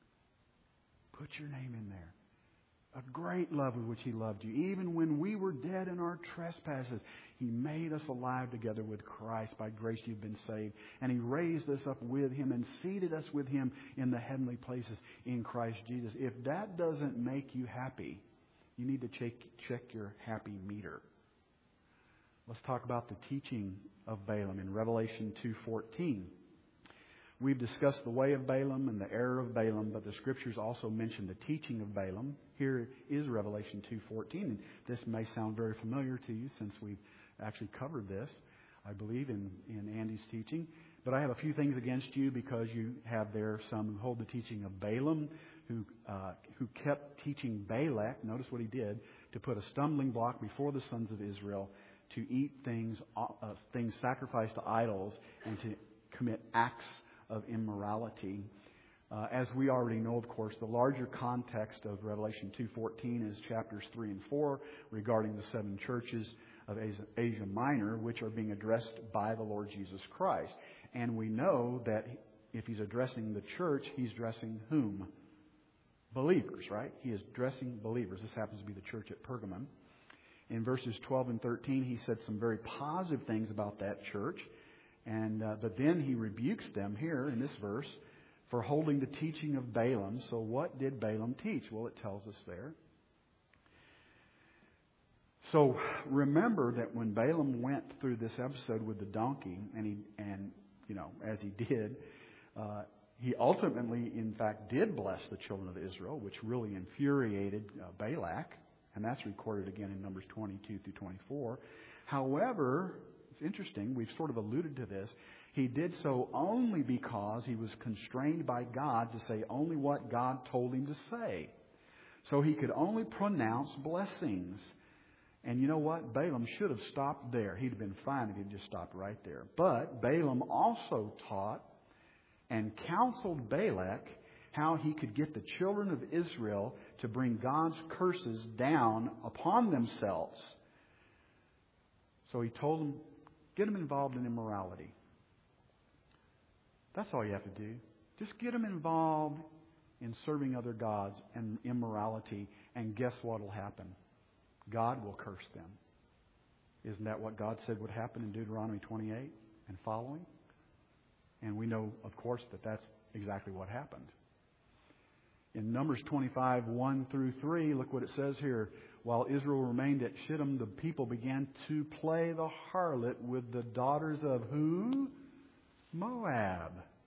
Put your name in there. A great love with which He loved you. Even when we were dead in our trespasses, He made us alive together with Christ. By grace you've been saved. And He raised us up with Him and seated us with Him in the heavenly places in Christ Jesus. If that doesn't make you happy, you need to check, check your happy meter. Let's talk about the teaching of Balaam in Revelation two fourteen. We've discussed the way of Balaam and the error of Balaam, but the Scriptures also mention the teaching of Balaam. Here is Revelation two fourteen, and this may sound very familiar to you since we've actually covered this, I believe, in, in Andy's teaching. But I have a few things against you because you have there some who hold the teaching of Balaam, who uh, who kept teaching Balak, notice what he did, to put a stumbling block before the sons of Israel, to eat things uh, things sacrificed to idols, and to commit acts of immorality. Uh, as we already know, of course, the larger context of Revelation two fourteen is chapters three and four regarding the seven churches of Asia, Asia Minor, which are being addressed by the Lord Jesus Christ. And we know that if He's addressing the church, He's addressing whom? Believers, right? He is addressing believers. This happens to be the church at Pergamum. In verses twelve and thirteen, He said some very positive things about that church. And uh, but then He rebukes them here in this verse for holding the teaching of Balaam. So what did Balaam teach? Well, it tells us there. So remember that when Balaam went through this episode with the donkey, and he and you know as he did, uh, he ultimately, in fact, did bless the children of Israel, which really infuriated uh, Balak, and that's recorded again in Numbers twenty-two through twenty-four. However, it's interesting, we've sort of alluded to this. He did so only because he was constrained by God to say only what God told him to say. So he could only pronounce blessings. And you know what? Balaam should have stopped there. He'd have been fine if he'd just stopped right there. But Balaam also taught and counseled Balak how he could get the children of Israel to bring God's curses down upon themselves. So he told them, get them involved in immorality. That's all you have to do. Just get them involved in serving other gods and immorality, and guess what will happen? God will curse them. Isn't that what God said would happen in Deuteronomy twenty-eight and following? And we know, of course, that that's exactly what happened. In Numbers twenty-five, one through three, look what it says here. While Israel remained at Shittim, the people began to play the harlot with the daughters of who? Moab.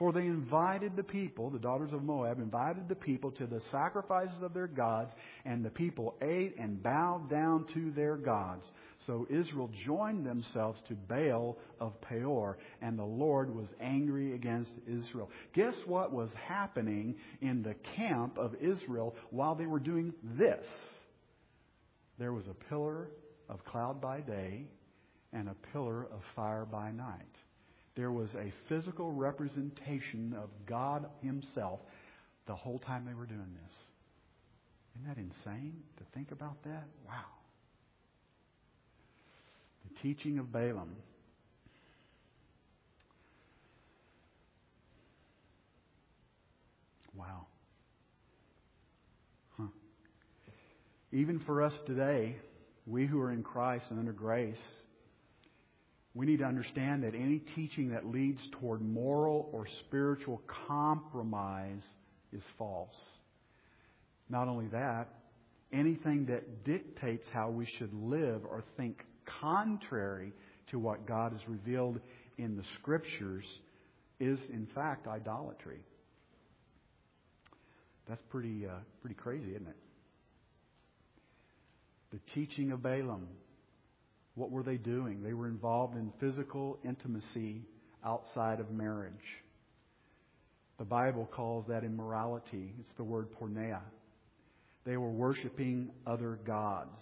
For they invited the people, the daughters of Moab, invited the people to the sacrifices of their gods, and the people ate and bowed down to their gods. So Israel joined themselves to Baal of Peor, and the Lord was angry against Israel. Guess what was happening in the camp of Israel while they were doing this? There was a pillar of cloud by day and a pillar of fire by night. There was a physical representation of God Himself the whole time they were doing this. Isn't that insane to think about that? Wow. The teaching of Balaam. Wow. Huh. Even for us today, we who are in Christ and under grace, we need to understand that any teaching that leads toward moral or spiritual compromise is false. Not only that, anything that dictates how we should live or think contrary to what God has revealed in the Scriptures is, in fact, idolatry. That's pretty, uh, pretty crazy, isn't it? The teaching of Balaam. What were they doing? They were involved in physical intimacy outside of marriage. The Bible calls that immorality. It's the word porneia. They were worshiping other gods.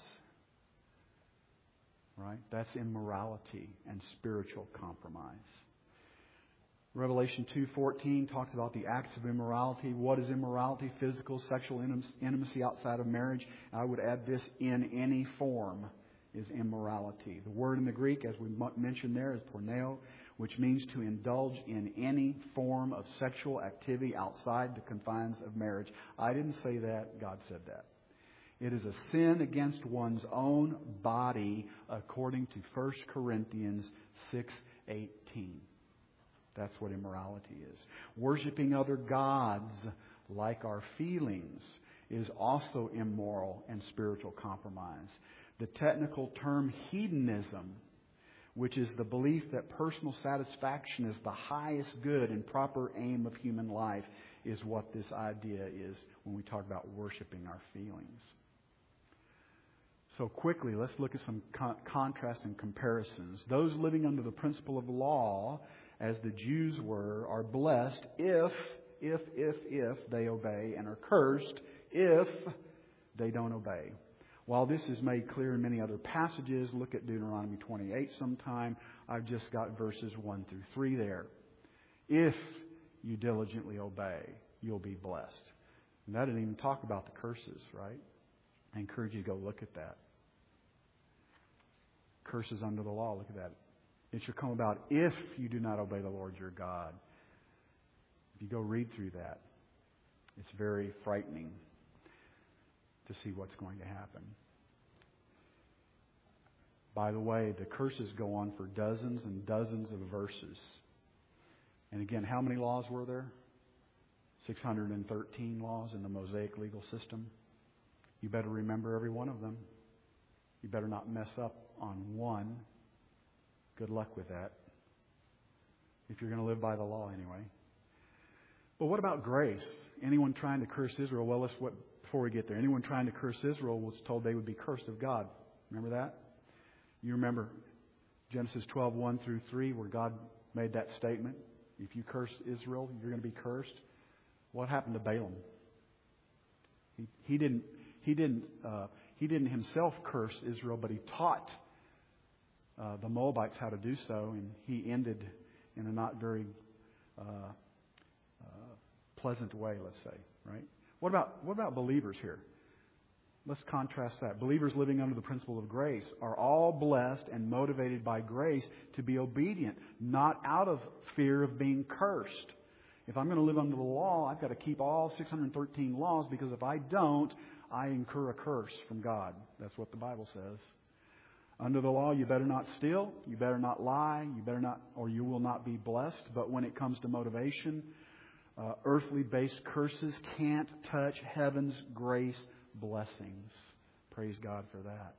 Right? That's immorality and spiritual compromise. Revelation two fourteen talks about the acts of immorality. What is immorality? Physical, sexual intimacy outside of marriage. I would add this: in any form is immorality. The word in the Greek, as we mentioned there, is porneo, which means to indulge in any form of sexual activity outside the confines of marriage. I didn't say that. God said that. It is a sin against one's own body, according to First Corinthians six eighteen. That's what immorality is. Worshipping other gods, like our feelings, is also immoral and spiritual compromise. The technical term hedonism, which is the belief that personal satisfaction is the highest good and proper aim of human life, is what this idea is when we talk about worshiping our feelings. So quickly, let's look at some con- contrast and comparisons. Those living under the principle of law, as the Jews were, are blessed if, if, if, if they obey, and are cursed if they don't obey. While this is made clear in many other passages, look at Deuteronomy twenty-eight sometime. I've just got verses one through three there. If you diligently obey, you'll be blessed. And that didn't even talk about the curses, right? I encourage you to go look at that. Curses under the law, look at that. It shall come about if you do not obey the Lord your God. If you go read through that, it's very frightening to see what's going to happen. By the way, the curses go on for dozens and dozens of verses. And again, how many laws were there? six hundred thirteen laws in the Mosaic legal system. You better remember every one of them. You better not mess up on one. Good luck with that. If you're going to live by the law anyway. But what about grace? Anyone trying to curse Israel? Well, let's what before we get there. Anyone trying to curse Israel was told they would be cursed of God. Remember that? You remember Genesis twelve, one through three, where God made that statement. If you curse Israel, you're going to be cursed. What happened to Balaam? He, he didn't. He didn't. Uh, he didn't himself curse Israel, but he taught uh, the Moabites how to do so, and he ended in a not very uh, uh, pleasant way. Let's say, right? What about what about believers here? Let's contrast that. Believers living under the principle of grace are all blessed and motivated by grace to be obedient, not out of fear of being cursed. If I'm going to live under the law, I've got to keep all six hundred thirteen laws, because if I don't, I incur a curse from God. That's what the Bible says. Under the law, you better not steal, you better not lie, you better not, or you will not be blessed. But when it comes to motivation, uh, earthly-based curses can't touch heaven's grace blessings. Praise God for that.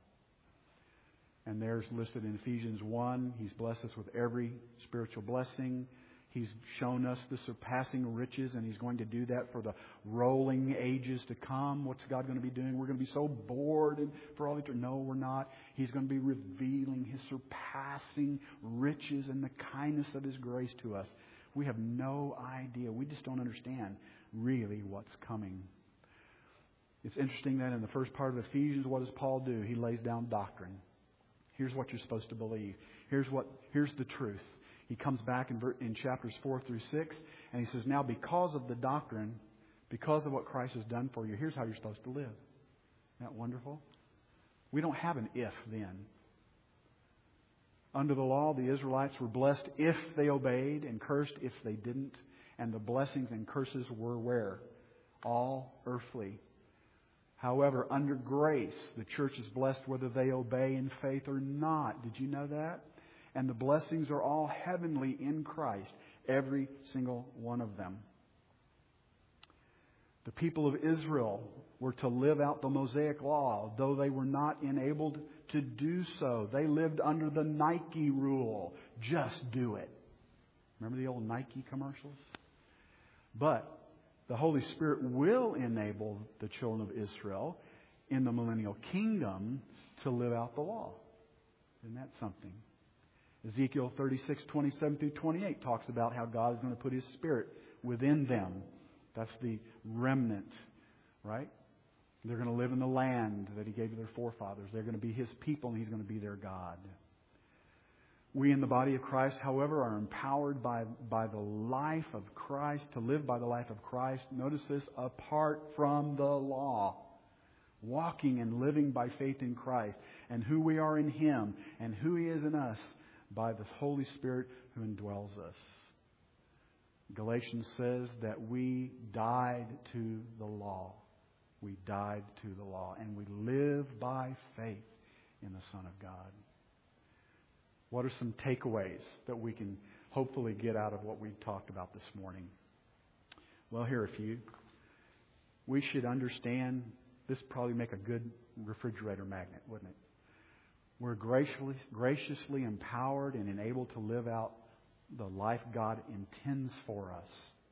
And there's listed in Ephesians one, He's blessed us with every spiritual blessing. He's shown us the surpassing riches, and He's going to do that for the rolling ages to come. What's God going to be doing? We're going to be so bored and for all eternity. No, we're not. He's going to be revealing His surpassing riches and the kindness of His grace to us. We have no idea. We just don't understand really what's coming. It's interesting that in the first part of Ephesians, what does Paul do? He lays down doctrine. Here's what you're supposed to believe. Here's what. Here's the truth. He comes back in, in chapters four through six, and he says, now because of the doctrine, because of what Christ has done for you, here's how you're supposed to live. Isn't that wonderful? We don't have an if then. Under the law, the Israelites were blessed if they obeyed and cursed if they didn't. And the blessings and curses were where? All earthly. However, under grace, the church is blessed whether they obey in faith or not. Did you know that? And the blessings are all heavenly in Christ, every single one of them. The people of Israel were to live out the Mosaic law, though they were not enabled to do so. They lived under the Nike rule. Just do it. Remember the old Nike commercials? But the Holy Spirit will enable the children of Israel in the millennial kingdom to live out the law. Isn't that something? Ezekiel thirty-six, twenty-seven through twenty-eight talks about how God is going to put His Spirit within them. That's the remnant, right? They're going to live in the land that He gave to their forefathers. They're going to be His people, and He's going to be their God. We in the body of Christ, however, are empowered by, by the life of Christ, to live by the life of Christ. Notice this, apart from the law. Walking and living by faith in Christ, and who we are in Him, and who He is in us, by the Holy Spirit who indwells us. Galatians says that we died to the law. We died to the law. And we live by faith in the Son of God. What are some takeaways that we can hopefully get out of what we talked about this morning? Well, here are a few. We should understand, this would probably make a good refrigerator magnet, wouldn't it? We're graciously, graciously empowered and enabled to live out the life God intends for us.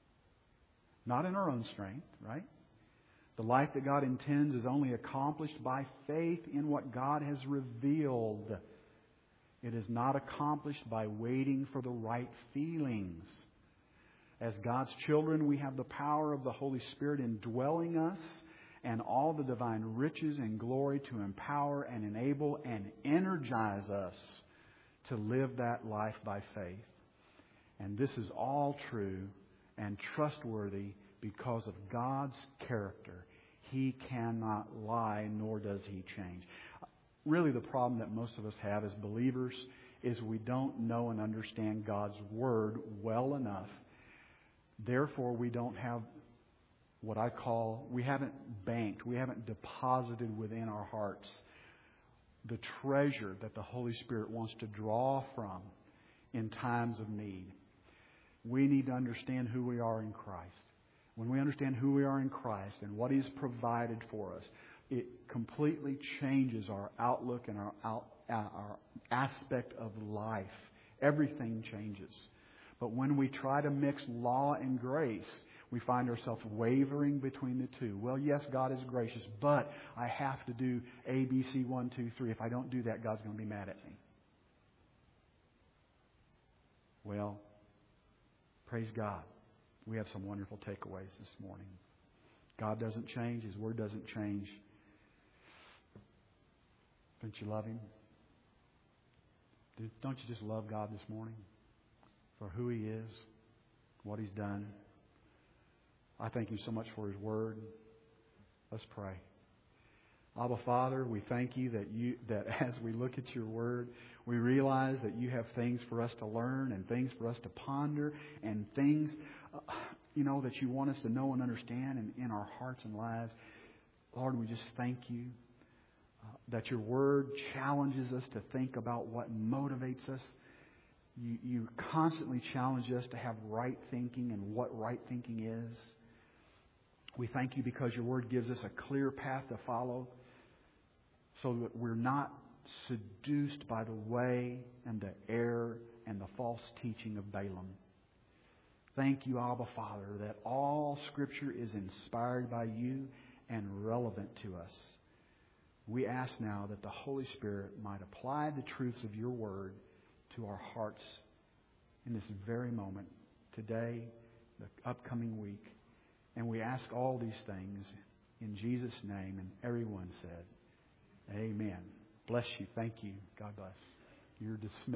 Not in our own strength, right? The life that God intends is only accomplished by faith in what God has revealed. It is not accomplished by waiting for the right feelings. As God's children, we have the power of the Holy Spirit indwelling us, and all the divine riches and glory to empower and enable and energize us to live that life by faith. And this is all true and trustworthy because of God's character. He cannot lie, nor does He change. Really, the problem that most of us have as believers is we don't know and understand God's Word well enough. Therefore, we don't have what I call, we haven't banked, we haven't deposited within our hearts the treasure that the Holy Spirit wants to draw from in times of need. We need to understand who we are in Christ. When we understand who we are in Christ and what He's provided for us, it completely changes our outlook and our, out, our aspect of life. Everything changes. But when we try to mix law and grace, we find ourselves wavering between the two. Well, yes, God is gracious, but I have to do A, B, C, one, two, three. If I don't do that, God's going to be mad at me. Well, praise God. We have some wonderful takeaways this morning. God doesn't change. His Word doesn't change. Don't you love Him? Don't you just love God this morning for who He is, what He's done? I thank You so much for His Word. Let's pray. Abba, Father, we thank You that you that as we look at Your Word, we realize that You have things for us to learn and things for us to ponder and things, uh, you know, that You want us to know and understand in, in our hearts and lives. Lord, we just thank You uh, that Your Word challenges us to think about what motivates us. You, you constantly challenge us to have right thinking and what right thinking is. We thank You because Your Word gives us a clear path to follow so that we're not seduced by the way and the error and the false teaching of Balaam. Thank you, Abba Father, that all Scripture is inspired by you and relevant to us. We ask now that the Holy Spirit might apply the truths of your Word to our hearts in this very moment, today, the upcoming week. And we ask all these things in Jesus' name. And everyone said, Amen. Bless you. Thank you. God bless. You're dismissed.